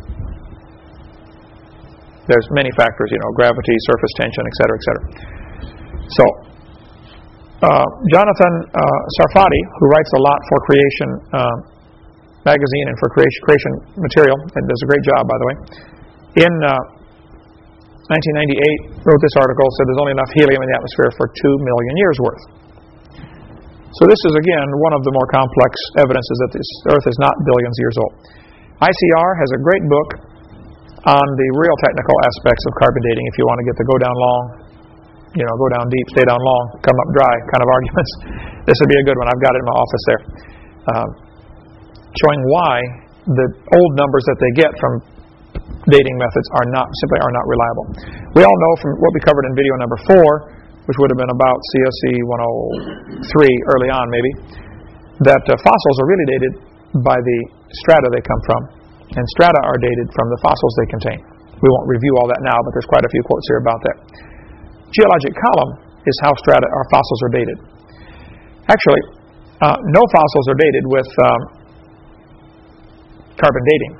Speaker 1: There's many factors, you know, gravity, surface tension, et cetera, et cetera. So, uh, Jonathan uh, Sarfati, who writes a lot for Creation uh, magazine and for creation, creation material, and does a great job, by the way, in uh, nineteen ninety-eight wrote this article, said there's only enough helium in the atmosphere for two million years worth. So this is, again, one of the more complex evidences that this Earth is not billions of years old. I C R has a great book on the real technical aspects of carbon dating if you want to get the go down long, you know, go down deep, stay down long, come up dry kind of arguments. This would be a good one. I've got it in my office there. Um, showing why the old numbers that they get from dating methods are not, simply are not reliable. We all know from what we covered in video number four, which would have been about C S E one oh three early on maybe, that uh, fossils are really dated by the strata they come from, and strata are dated from the fossils they contain. We won't review all that now, but there's quite a few quotes here about that. Geologic column is how strata or fossils are dated. Actually, uh, no fossils are dated with um, carbon dating.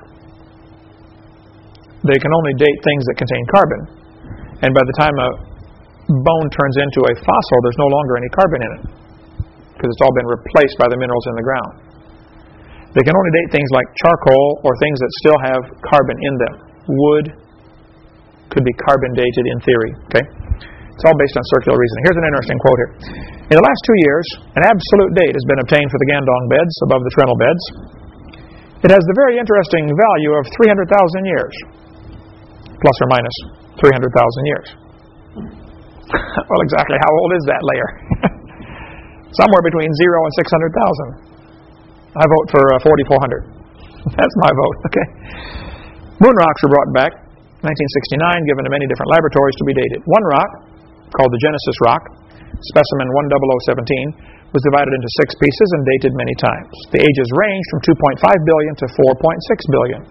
Speaker 1: They can only date things that contain carbon, and by the time a bone turns into a fossil, there's no longer any carbon in it, because it's all been replaced by the minerals in the ground. They can only date things like charcoal or things that still have carbon in them. Wood could be carbon dated in theory. Okay, it's all based on circular reasoning. Here's an interesting quote here. In the last two years, an absolute date has been obtained for the Gandong beds above the Fresnel beds. It has the very interesting value of three hundred thousand years, plus or minus three hundred thousand years. Well, exactly how old is that layer? Somewhere between zero and six hundred thousand. I vote for uh, forty-four hundred. That's my vote. Okay. Moon rocks were brought back nineteen sixty-nine, given to many different laboratories to be dated. One rock, called the Genesis rock, specimen one double oh seventeen, was divided into six pieces and dated many times. The ages range from two point five billion to four point six billion.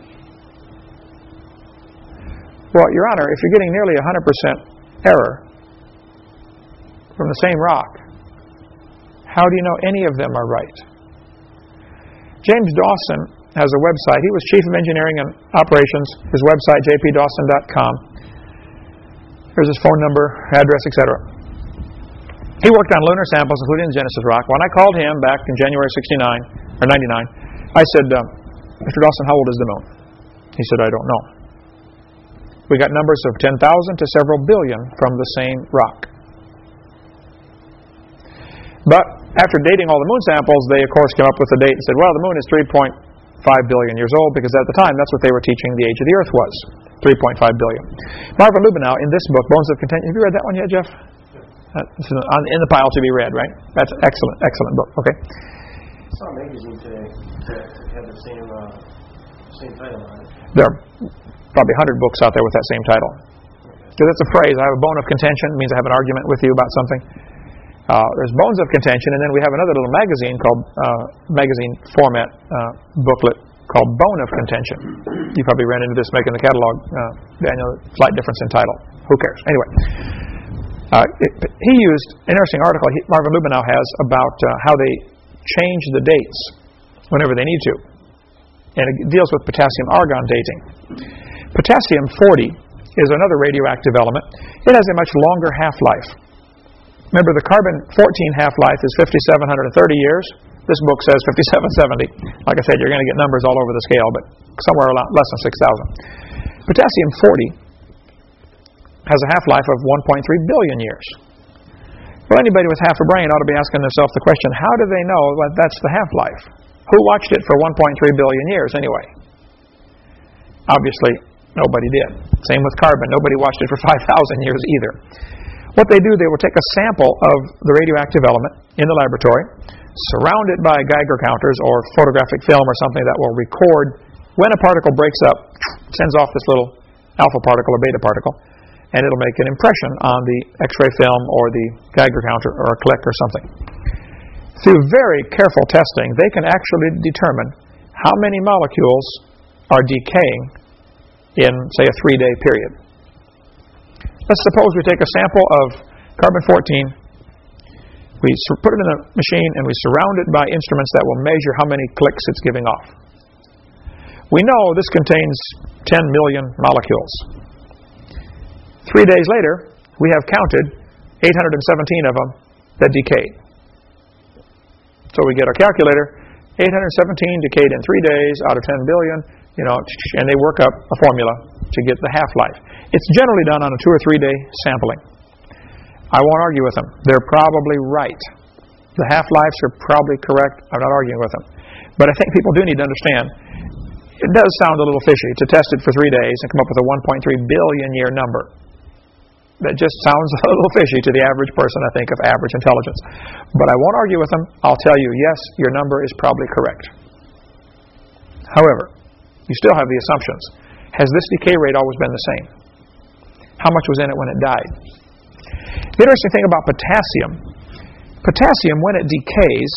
Speaker 1: Well, Your Honor, if you're getting nearly one hundred percent error from the same rock, how do you know any of them are right? James Dawson has a website. He was Chief of Engineering and Operations. His website, j p dawson dot com. Here's his phone number, address, et cetera. He worked on lunar samples, including the Genesis rock. When I called him back in January sixty-nine, or ninety-nine, I said, uh, Mister Dawson, how old is the moon? He said, I don't know. We got numbers of ten thousand to several billion from the same rock. But after dating all the moon samples, they, of course, came up with a date and said, well, the moon is three point five billion years old, because at the time, that's what they were teaching the age of the Earth was, three point five billion. Marvin Lubenow, in this book, Bones of Contention, have you read that one yet, Jeff? Uh, this is on, in the pile to be read, right? That's an excellent, excellent book. Okay.
Speaker 2: I saw a magazine today that had the same uh, same title on it.
Speaker 1: There are probably one hundred books out there with that same title. So that's a phrase. I have a bone of contention. It means I have an argument with you about something. Uh, there's Bones of Contention, and then we have another little magazine called, uh, magazine format uh, booklet called Bone of Contention. You probably ran into this making the catalog, uh, Daniel, slight difference in title. Who cares? Anyway, uh, it, he used an interesting article he, Marvin Lubenow has about uh, how they change the dates whenever they need to. And it deals with potassium-argon dating. Potassium forty is another radioactive element. It has a much longer half-life. Remember, the carbon fourteen half-life is fifty-seven thirty years. This book says fifty-seven seventy. Like I said, you're going to get numbers all over the scale, but somewhere around less than six thousand. Potassium forty has a half-life of one point three billion years. Well, anybody with half a brain ought to be asking themselves the question, how do they know that that's the half-life Who watched it for one point three billion years anyway? Obviously, nobody did. Same with carbon. Nobody watched it for five thousand years either. What they do, they will take a sample of the radioactive element in the laboratory, surround it by Geiger counters or photographic film or something that will record when a particle breaks up, sends off this little alpha particle or beta particle, and it'll make an impression on the X-ray film or the Geiger counter or a click or something. Through very careful testing, they can actually determine how many molecules are decaying in, say, a three-day period. Let's suppose we take a sample of carbon fourteen, we put it in a machine, and we surround it by instruments that will measure how many clicks it's giving off. We know this contains ten million molecules. Three days later, we have counted eight hundred seventeen of them that decayed. So we get our calculator, eight hundred seventeen decayed in three days out of ten billion, you know, and they work up a formula to get the half-life. It's generally done on a two or three day sampling. I won't argue with them. They're probably right. The half-lives are probably correct. I'm not arguing with them. But I think people do need to understand, it does sound a little fishy to test it for three days and come up with a one point three billion year number. That just sounds a little fishy to the average person, I think, of average intelligence. But I won't argue with them. I'll tell you, yes, your number is probably correct. However, you still have the assumptions. Has this decay rate always been the same? How much was in it when it died? The interesting thing about potassium, potassium, when it decays,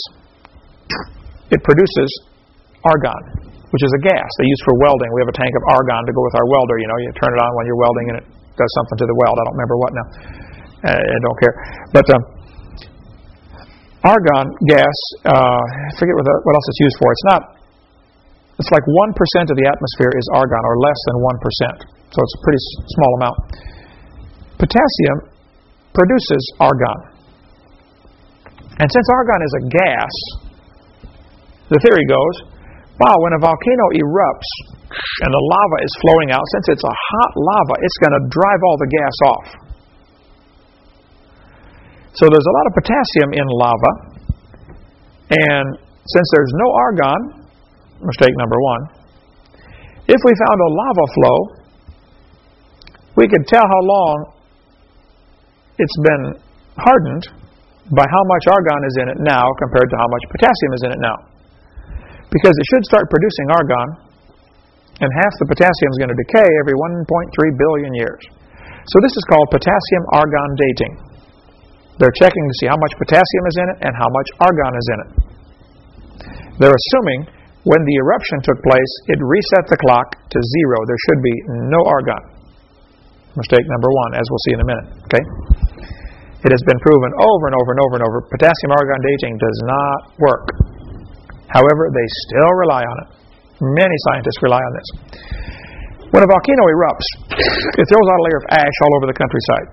Speaker 1: it produces argon, which is a gas they use for welding. We have a tank of argon to go with our welder. You know, you turn it on when you're welding and it does something to the weld. I don't remember what now. I don't care. But um, argon gas, uh, I forget what, the, what else it's used for. It's not, it's like one percent of the atmosphere is argon, or less than one percent. So it's a pretty small amount. Potassium produces argon. And since argon is a gas, the theory goes, wow, when a volcano erupts and the lava is flowing out, since it's a hot lava, it's going to drive all the gas off. So there's a lot of potassium in lava, and since there's no argon, mistake number one, if we found a lava flow, we could tell how long it's been hardened by how much argon is in it now compared to how much potassium is in it now. Because it should start producing argon, and half the potassium is going to decay every one point three billion years. So this is called potassium-argon dating. They're checking to see how much potassium is in it and how much argon is in it. They're assuming when the eruption took place, it reset the clock to zero. There should be no argon. Mistake number one, as we'll see in a minute. Okay? It has been proven over and over and over and over, potassium-argon dating does not work. However, they still rely on it. Many scientists rely on this. When a volcano erupts, it throws out a layer of ash all over the countryside.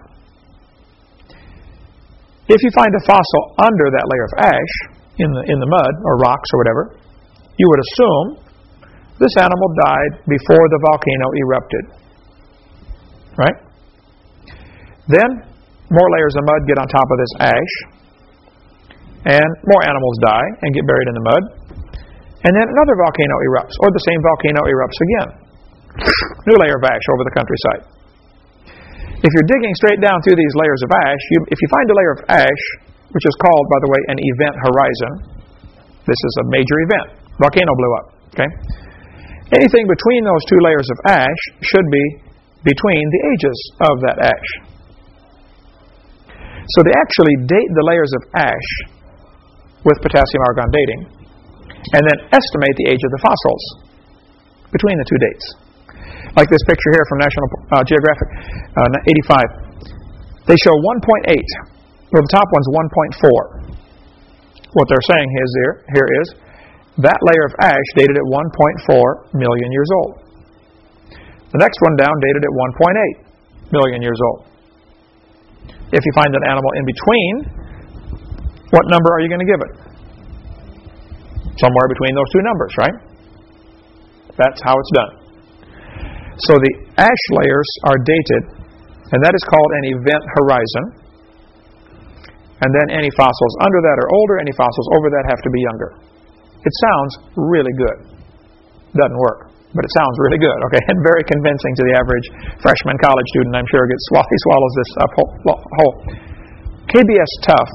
Speaker 1: If you find a fossil under that layer of ash, in the, in the mud or rocks or whatever, you would assume this animal died before the volcano erupted. Right? Then, more layers of mud get on top of this ash, and more animals die and get buried in the mud. And then another volcano erupts, or the same volcano erupts again. New layer of ash over the countryside. If you're digging straight down through these layers of ash, you, if you find a layer of ash, which is called, by the way, an event horizon, this is a major event. Volcano blew up. Okay? Anything between those two layers of ash should be between the ages of that ash. So they actually date the layers of ash with potassium-argon dating, and then estimate the age of the fossils between the two dates. Like this picture here from National uh, Geographic, uh, eighty-five. They show one point eight. Well, the top one's one point four. What they're saying is here, here is that layer of ash dated at one point four million years old. The next one down dated at one point eight million years old. If you find an animal in between, what number are you going to give it? Somewhere between those two numbers, right? That's how it's done. So the ash layers are dated, and that is called an event horizon. And then any fossils under that are older, any fossils over that have to be younger. It sounds really good. Doesn't work, but it sounds really good, okay? And very convincing to the average freshman college student, I'm sure, gets swall- he swallows this up whole, whole. K B S tough.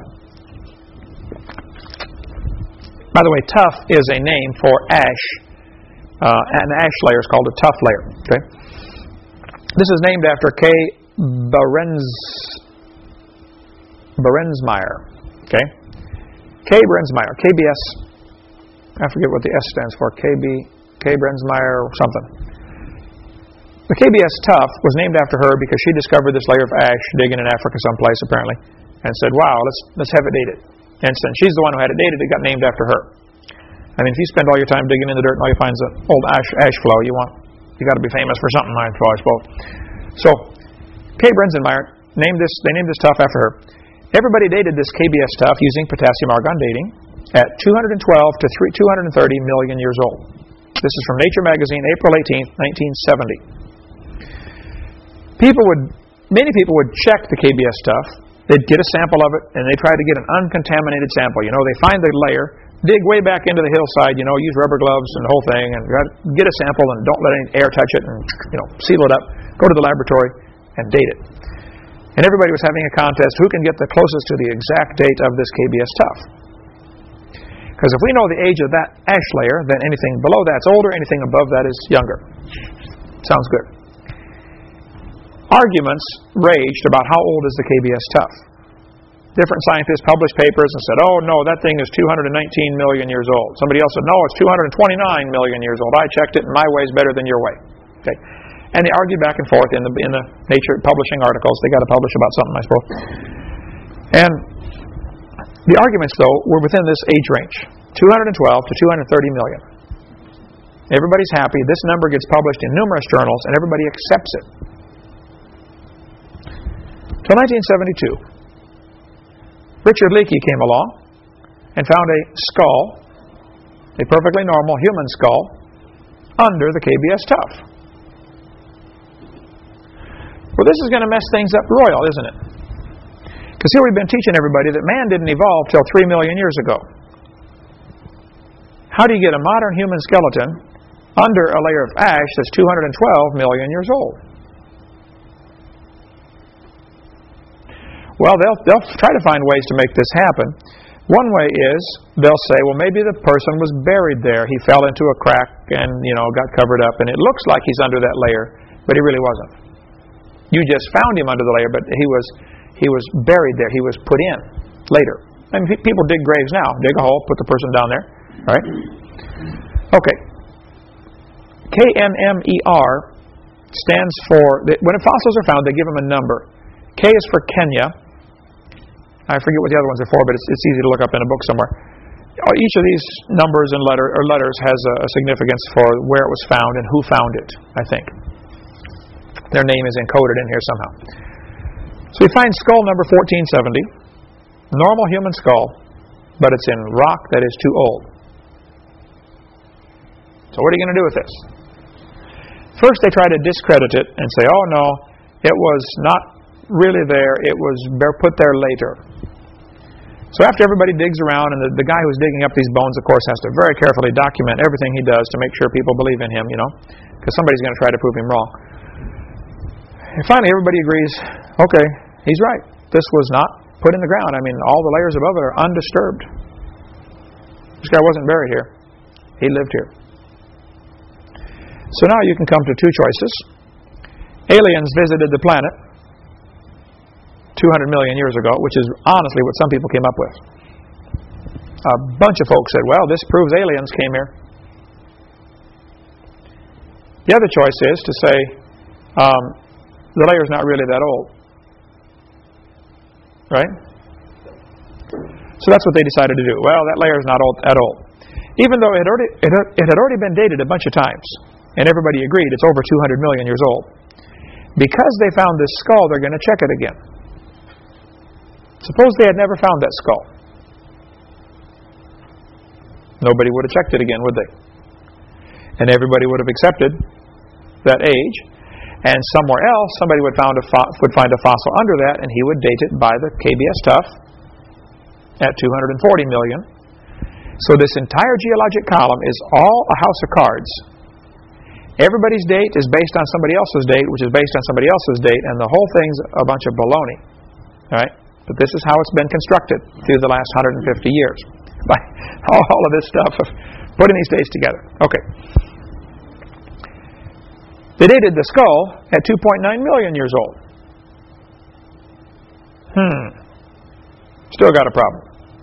Speaker 1: By the way, tough is a name for ash. Uh, an ash layer is called a tuff layer, okay? This is named after K. Berens, Berensmeyer, okay? K. Berensmeyer, K B S, I forget what the S stands for, K B, K. Berensmeyer or something. The K B S Tough was named after her because she discovered this layer of ash digging in Africa someplace apparently and said, wow, let's let's have it dated. And since she's the one who had it dated, it got named after her. I mean, if you spend all your time digging in the dirt and all you find is an old ash, ash flow, you want, you got to be famous for something, I suppose. So, K. Berensmeyer named this, they named this Tough after her. Everybody dated this K B S Tough using potassium argon dating at two hundred twelve to two hundred thirty million years old. This is from Nature magazine, April eighteenth, nineteen seventy. People would, many people would check the K B S Tough. They'd get a sample of it, and they try to get an uncontaminated sample. You know, they find the layer, dig way back into the hillside, you know, use rubber gloves and the whole thing, and get a sample and don't let any air touch it, and, you know, seal it up, go to the laboratory, and date it. And everybody was having a contest, who can get the closest to the exact date of this K B S Tough. Because if we know the age of that ash layer, then anything below that's older, anything above that is younger. Sounds good. Arguments raged about how old is the K B S Tough. Different scientists published papers and said, oh no, that thing is two hundred nineteen million years old. Somebody else said, no, it's two hundred twenty-nine million years old. I checked it and my way is better than your way. Okay. And they argued back and forth in the in the Nature publishing articles. They got to publish about something, I suppose. And the arguments, though, were within this age range, two hundred twelve to two hundred thirty million. Everybody's happy. This number gets published in numerous journals, and everybody accepts it. Till nineteen seventy-two, Richard Leakey came along and found a skull, a perfectly normal human skull, under the K B S Tough. Well, this is going to mess things up royal, isn't it? Because here we've been teaching everybody that man didn't evolve till three million years ago. How do you get a modern human skeleton under a layer of ash that's two hundred twelve million years old? Well, they'll, they'll try to find ways to make this happen. One way is they'll say, well, maybe the person was buried there. He fell into a crack and, you know, got covered up, and it looks like he's under that layer, but he really wasn't. You just found him under the layer, but he was he was buried there. He was put in later. I mean, people dig graves now. Dig a hole, put the person down there. All right? Okay. K N M E R stands for, when fossils are found, they give them a number. K is for Kenya. I forget what the other ones are for, but it's, it's easy to look up in a book somewhere. Each of these numbers and letter, or letters has a, a significance for where it was found and who found it, I think. Their name is encoded in here somehow. So we find skull number fourteen seventy, normal human skull, but it's in rock that is too old. So what are you going to do with this? First they try to discredit it and say, oh no, it was not really there, it was put there later. So after everybody digs around, and the, the guy who's digging up these bones, of course, has to very carefully document everything he does to make sure people believe in him, you know, because somebody's going to try to prove him wrong. And finally everybody agrees, okay, he's right. This was not put in the ground. I mean, all the layers above it are undisturbed. This guy wasn't buried here. He lived here. So now you can come to two choices. Aliens visited the planet two hundred million years ago, which is honestly what some people came up with. A bunch of folks said, well, this proves aliens came here. The other choice is to say, um, the layer's not really that old. Right? So that's what they decided to do. Well, that layer's not old at all. Even though it had already, it had, it had already been dated a bunch of times, and everybody agreed it's over two hundred million years old. Because they found this skull, they're going to check it again. Suppose they had never found that skull. Nobody would have checked it again, would they? And everybody would have accepted that age. And somewhere else, somebody would, found a fo- would find a fossil under that, and he would date it by the K B S Tough at two hundred forty million. So this entire geologic column is all a house of cards. Everybody's date is based on somebody else's date, which is based on somebody else's date, and the whole thing's a bunch of baloney. All right? But this is how it's been constructed through the last one hundred fifty years. By all of this stuff of putting these dates together. Okay. They dated the skull at two point nine million years old. Hmm. Still got a problem.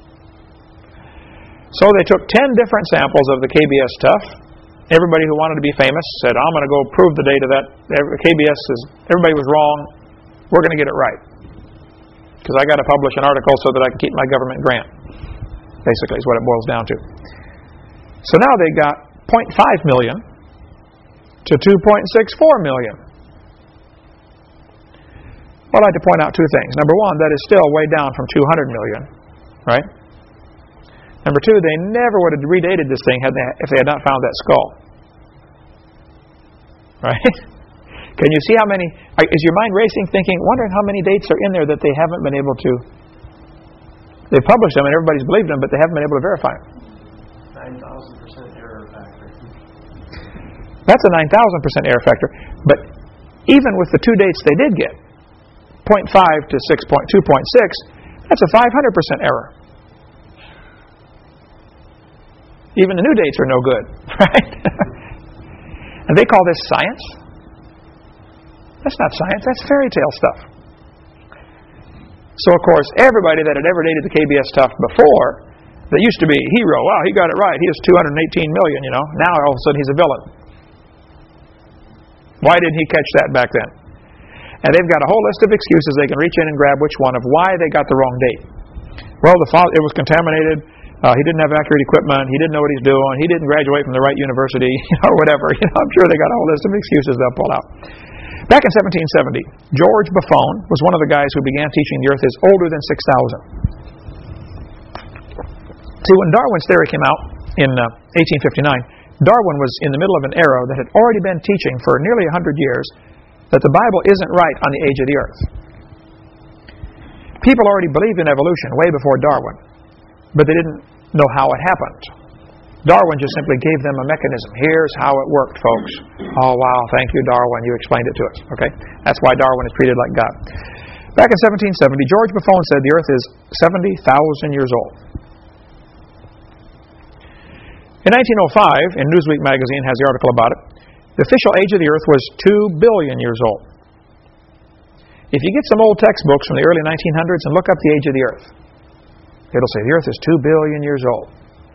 Speaker 1: So they took ten different samples of the K B S stuff. Everybody who wanted to be famous said, I'm going to go prove the date of that. K B S is, everybody was wrong. We're going to get it right. Because I got to publish an article so that I can keep my government grant. Basically is what it boils down to. So now they got zero point five million to two point six four million. Well, I'd like to point out two things. Number one, that is still way down from two hundred million, right? Number two, they never would have redated this thing had they, if they had not found that skull. Right? Can you see how many... Is your mind racing thinking, wondering how many dates are in there that they haven't been able to... They published them and everybody's believed them, but they haven't been able to verify them.
Speaker 2: nine thousand percent error factor.
Speaker 1: That's a nine thousand percent error factor. But even with the two dates they did get, zero point five to two point six, that's a five hundred percent error. Even the new dates are no good, right? And they call this science? That's not science, that's fairy tale stuff. So, of course, everybody that had ever dated the K B S stuff before, that used to be a hero, wow, he got it right, he was two hundred eighteen million, you know, now all of a sudden he's a villain. Why didn't he catch that back then? And they've got a whole list of excuses they can reach in and grab which one of why they got the wrong date. Well, the father, it was contaminated. Uh, he didn't have accurate equipment. He didn't know what he's doing. He didn't graduate from the right university, or whatever. You know, I'm sure they got a whole list of excuses they'll pull out. Back in seventeen seventy, George Buffon was one of the guys who began teaching the Earth is older than six thousand. See, when Darwin's theory came out in uh, eighteen fifty-nine, Darwin was in the middle of an era that had already been teaching for nearly one hundred years that the Bible isn't right on the age of the Earth. People already believed in evolution way before Darwin, but they didn't know how it happened. Darwin just simply gave them a mechanism. Here's how it worked, folks. Oh, wow, thank you, Darwin. You explained it to us. Okay? That's why Darwin is treated like God. Back in seventeen seventy, George Buffon said the Earth is seventy thousand years old. In nineteen oh five, in Newsweek magazine has the article about it, the official age of the Earth was two billion years old. If you get some old textbooks from the early nineteen hundreds and look up the age of the Earth, it'll say the Earth is two billion years old.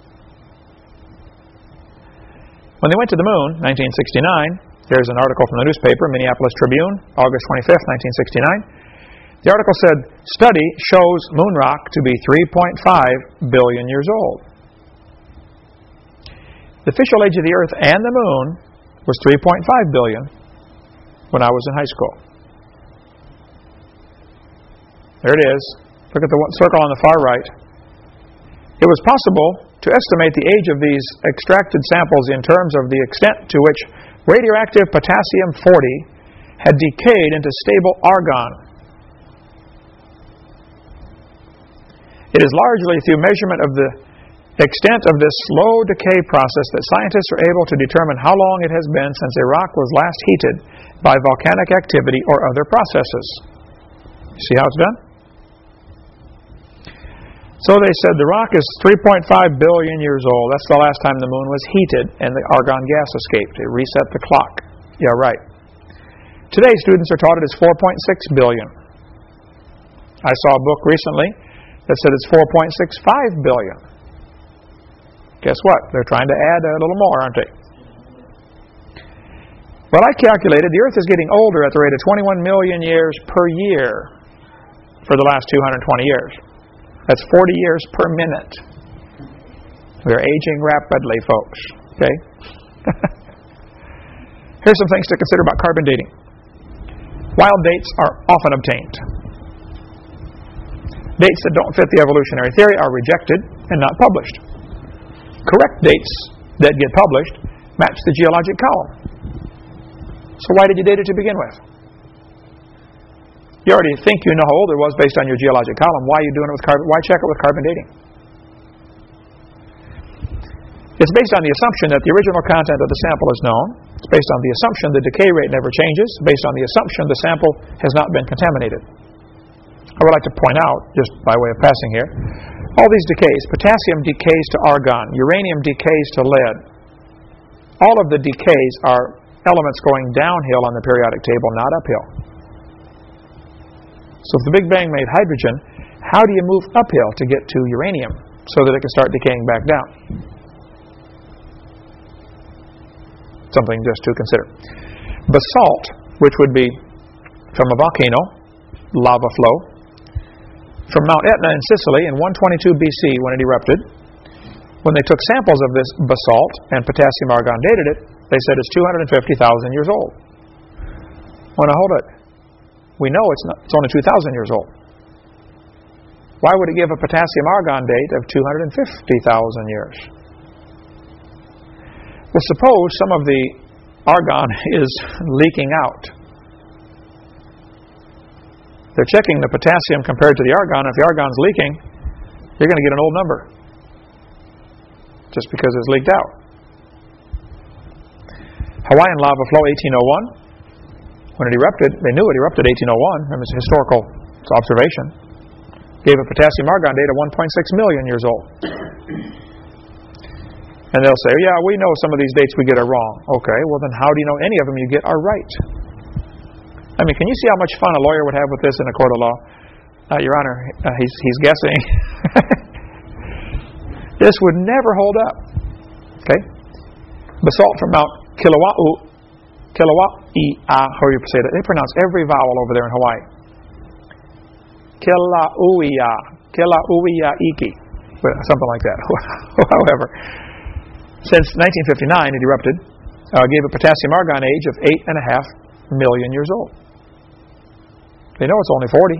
Speaker 1: When they went to the moon, nineteen sixty-nine, there's an article from the newspaper, Minneapolis Tribune, August twenty-fifth, nineteen sixty-nine. The article said, study shows moon rock to be three point five billion years old. The official age of the Earth and the moon was three point five billion when I was in high school. There it is. Look at the circle on the far right. It was possible to estimate the age of these extracted samples in terms of the extent to which radioactive potassium forty had decayed into stable argon. It is largely through measurement of the extent of this slow decay process that scientists are able to determine how long it has been since a rock was last heated by volcanic activity or other processes. See how it's done? So they said the rock is three point five billion years old. That's the last time the moon was heated and the argon gas escaped. It reset the clock. Yeah, right. Today, students are taught it is four point six billion. I saw a book recently that said it's four point six five billion. Guess what? They're trying to add a little more, aren't they? Well, I calculated the Earth is getting older at the rate of twenty-one million years per year for the last two hundred twenty years. That's forty years per minute. We're aging rapidly, folks. Okay? Here's some things to consider about carbon dating. Wild dates are often obtained. Dates that don't fit the evolutionary theory are rejected and not published. Correct dates that get published match the geologic column. So why did you date it to begin with? You already think you know how old it was based on your geologic column. Why are you doing it with carbon? Why check it with carbon dating? It's based on the assumption that the original content of the sample is known. It's based on the assumption the decay rate never changes. Based on the assumption the sample has not been contaminated. I would like to point out, just by way of passing here, all these decays. Potassium decays to argon. Uranium decays to lead. All of the decays are elements going downhill on the periodic table, not uphill. So if the Big Bang made hydrogen, how do you move uphill to get to uranium so that it can start decaying back down? Something just to consider. Basalt, which would be from a volcano, lava flow, from Mount Etna in Sicily in one twenty-two B C when it erupted. When they took samples of this basalt and potassium argon dated it, they said it's two hundred fifty thousand years old. Well, now hold it. We know it's not. It's only two thousand years old. Why would it give a potassium argon date of two hundred fifty thousand years? Well, suppose some of the argon is leaking out. They're checking the potassium compared to the argon. If the argon's leaking, you're going to get an old number just because it's leaked out. Hawaiian lava flow eighteen oh one. When it erupted, they knew it erupted eighteen oh one. It was a historical observation. Gave a potassium argon date of one point six million years old. And they'll say, yeah, we know some of these dates we get are wrong. Okay, well then how do you know any of them you get are right? I mean, can you see how much fun a lawyer would have with this in a court of law? Uh, Your Honor, uh, he's, he's guessing. This would never hold up. Okay? Basalt from Mount Kilauea, Kilauea, how do you say that? They pronounce every vowel over there in Hawaii. Kilauea, Kilauea Iki, something like that. However, since nineteen fifty-nine it erupted, uh, gave a potassium argon age of eight and a half million years old. They know it's only forty.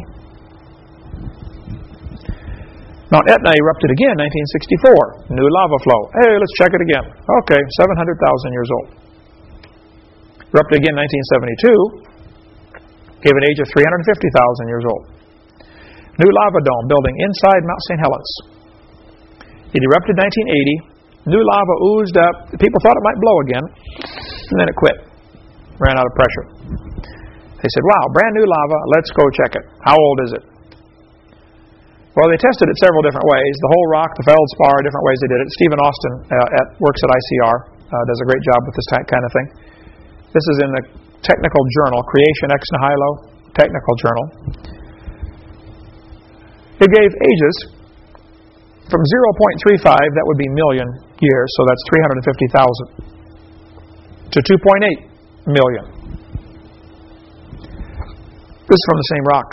Speaker 1: Mount Etna erupted again in nineteen sixty-four. New lava flow. Hey, let's check it again. Okay, seven hundred thousand years old. Erupted again in nineteen seventy-two. Gave an age of three hundred fifty thousand years old. New lava dome building inside Mount Saint Helens. It erupted in nineteen eighty. New lava oozed up. People thought it might blow again. And then it quit. Ran out of pressure. They said, wow, brand new lava. Let's go check it. How old is it? Well, they tested it several different ways. The whole rock, the feldspar, different ways they did it. Stephen Austin uh, at, works at I C R. Uh, does a great job with this kind of thing. This is in the technical journal, Creation Ex Nihilo Technical Journal. It gave ages from zero point three five, that would be million years, so that's three hundred fifty thousand, to two point eight million. This is from the same rock.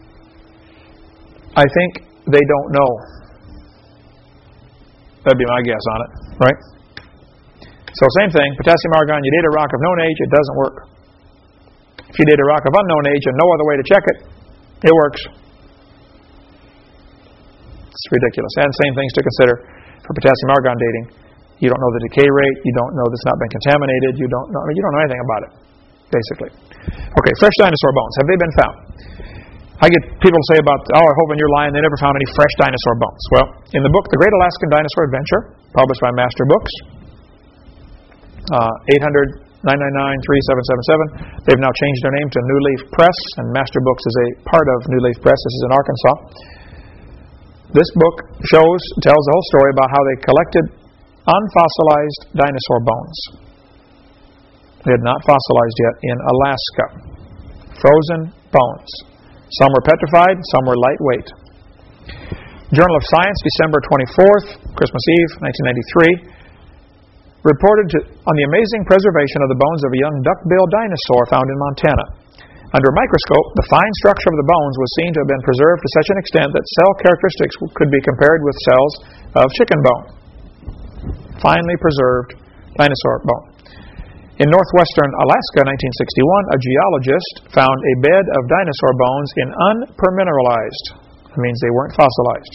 Speaker 1: I think they don't know. That'd be my guess on it, right? So same thing, potassium argon, you date a rock of known age, it doesn't work. If you date a rock of unknown age and no other way to check it, it works. It's ridiculous. And same things to consider for potassium argon dating. You don't know the decay rate, you don't know that it's not been contaminated, you don't know you don't know anything about it, basically. Okay, fresh dinosaur bones. Have they been found? I get people say about, oh, I hope when you're lying, they never found any fresh dinosaur bones. Well, in the book, The Great Alaskan Dinosaur Adventure, published by Master Books, uh, eight hundred, nine nine nine, three seven seven seven, they've now changed their name to New Leaf Press, and Master Books is a part of New Leaf Press. This is in Arkansas. This book shows, tells the whole story about how they collected unfossilized dinosaur bones. They had not fossilized yet in Alaska. Frozen bones. Some were petrified, some were lightweight. Journal of Science, December twenty-fourth, Christmas Eve, nineteen ninety-three, reported to, on the amazing preservation of the bones of a young duck-billed dinosaur found in Montana. Under a microscope, the fine structure of the bones was seen to have been preserved to such an extent that cell characteristics could be compared with cells of chicken bone. Finely preserved dinosaur bone. In northwestern Alaska, nineteen sixty-one, a geologist found a bed of dinosaur bones in unpermineralized. That means they weren't fossilized.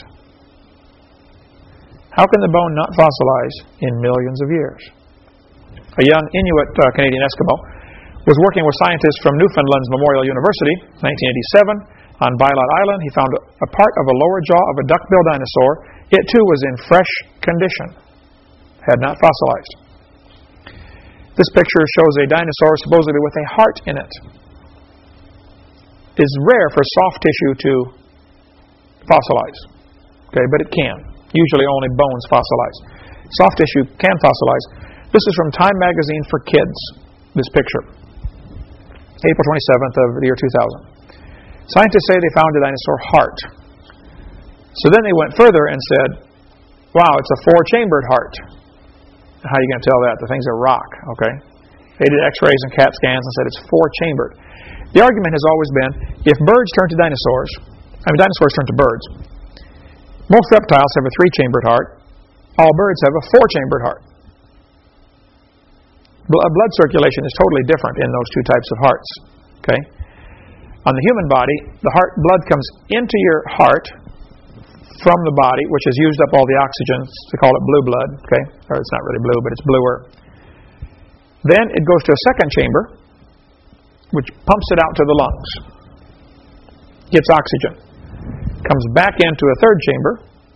Speaker 1: How can the bone not fossilize in millions of years? A young Inuit uh, Canadian Eskimo was working with scientists from Newfoundland's Memorial University, nineteen eighty-seven, on Bylot Island. He found a part of a lower jaw of a duck-billed dinosaur. It too was in fresh condition. had not fossilized. This picture shows a dinosaur supposedly with a heart in it. It's rare for soft tissue to fossilize, okay, but it can. Usually only bones fossilize. Soft tissue can fossilize. This is from Time Magazine for Kids, this picture. April twenty-seventh of the year two thousand. Scientists say they found a dinosaur heart. So then they went further and said, wow, it's a four-chambered heart. How are you going to tell that? The thing's a rock, okay? They did x-rays and CAT scans and said it's four-chambered. The argument has always been, if birds turn to dinosaurs, I mean dinosaurs turn to birds, most reptiles have a three-chambered heart, all birds have a four-chambered heart. Blood circulation is totally different in those two types of hearts, okay? On the human body, the heart blood comes into your heart from the body, which has used up all the oxygen. They call it blue blood, okay? Or it's not really blue, but it's bluer. Then it goes to a second chamber, which pumps it out to the lungs. Gets oxygen. Comes back into a third chamber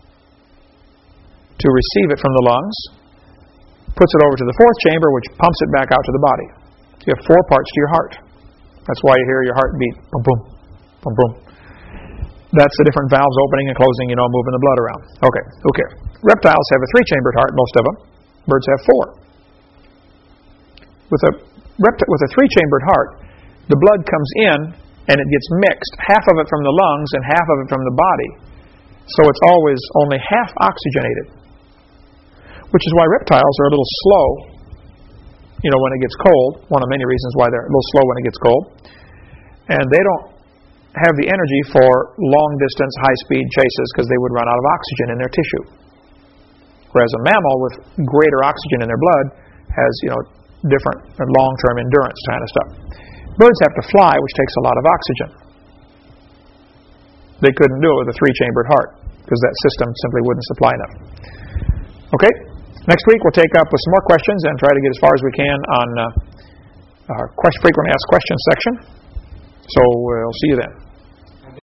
Speaker 1: to receive it from the lungs. Puts it over to the fourth chamber, which pumps it back out to the body. So you have four parts to your heart. That's why you hear your heart beat. Boom, boom, boom, boom. That's the different valves opening and closing, you know, moving the blood around. Okay, who cares? Reptiles have a three-chambered heart, most of them. Birds have four. With a rept- with a three-chambered heart, the blood comes in and it gets mixed. Half of it from the lungs and half of it from the body. So it's always only half oxygenated. Which is why reptiles are a little slow, you know, when it gets cold. One of many reasons why they're a little slow when it gets cold. And they don't have the energy for long-distance, high-speed chases because they would run out of oxygen in their tissue. Whereas a mammal with greater oxygen in their blood has, you know, different long-term endurance kind of stuff. Birds have to fly, which takes a lot of oxygen. They couldn't do it with a three-chambered heart because that system simply wouldn't supply enough. Okay, next week we'll take up with some more questions and try to get as far as we can on uh, our frequently asked questions section. So we'll see you then.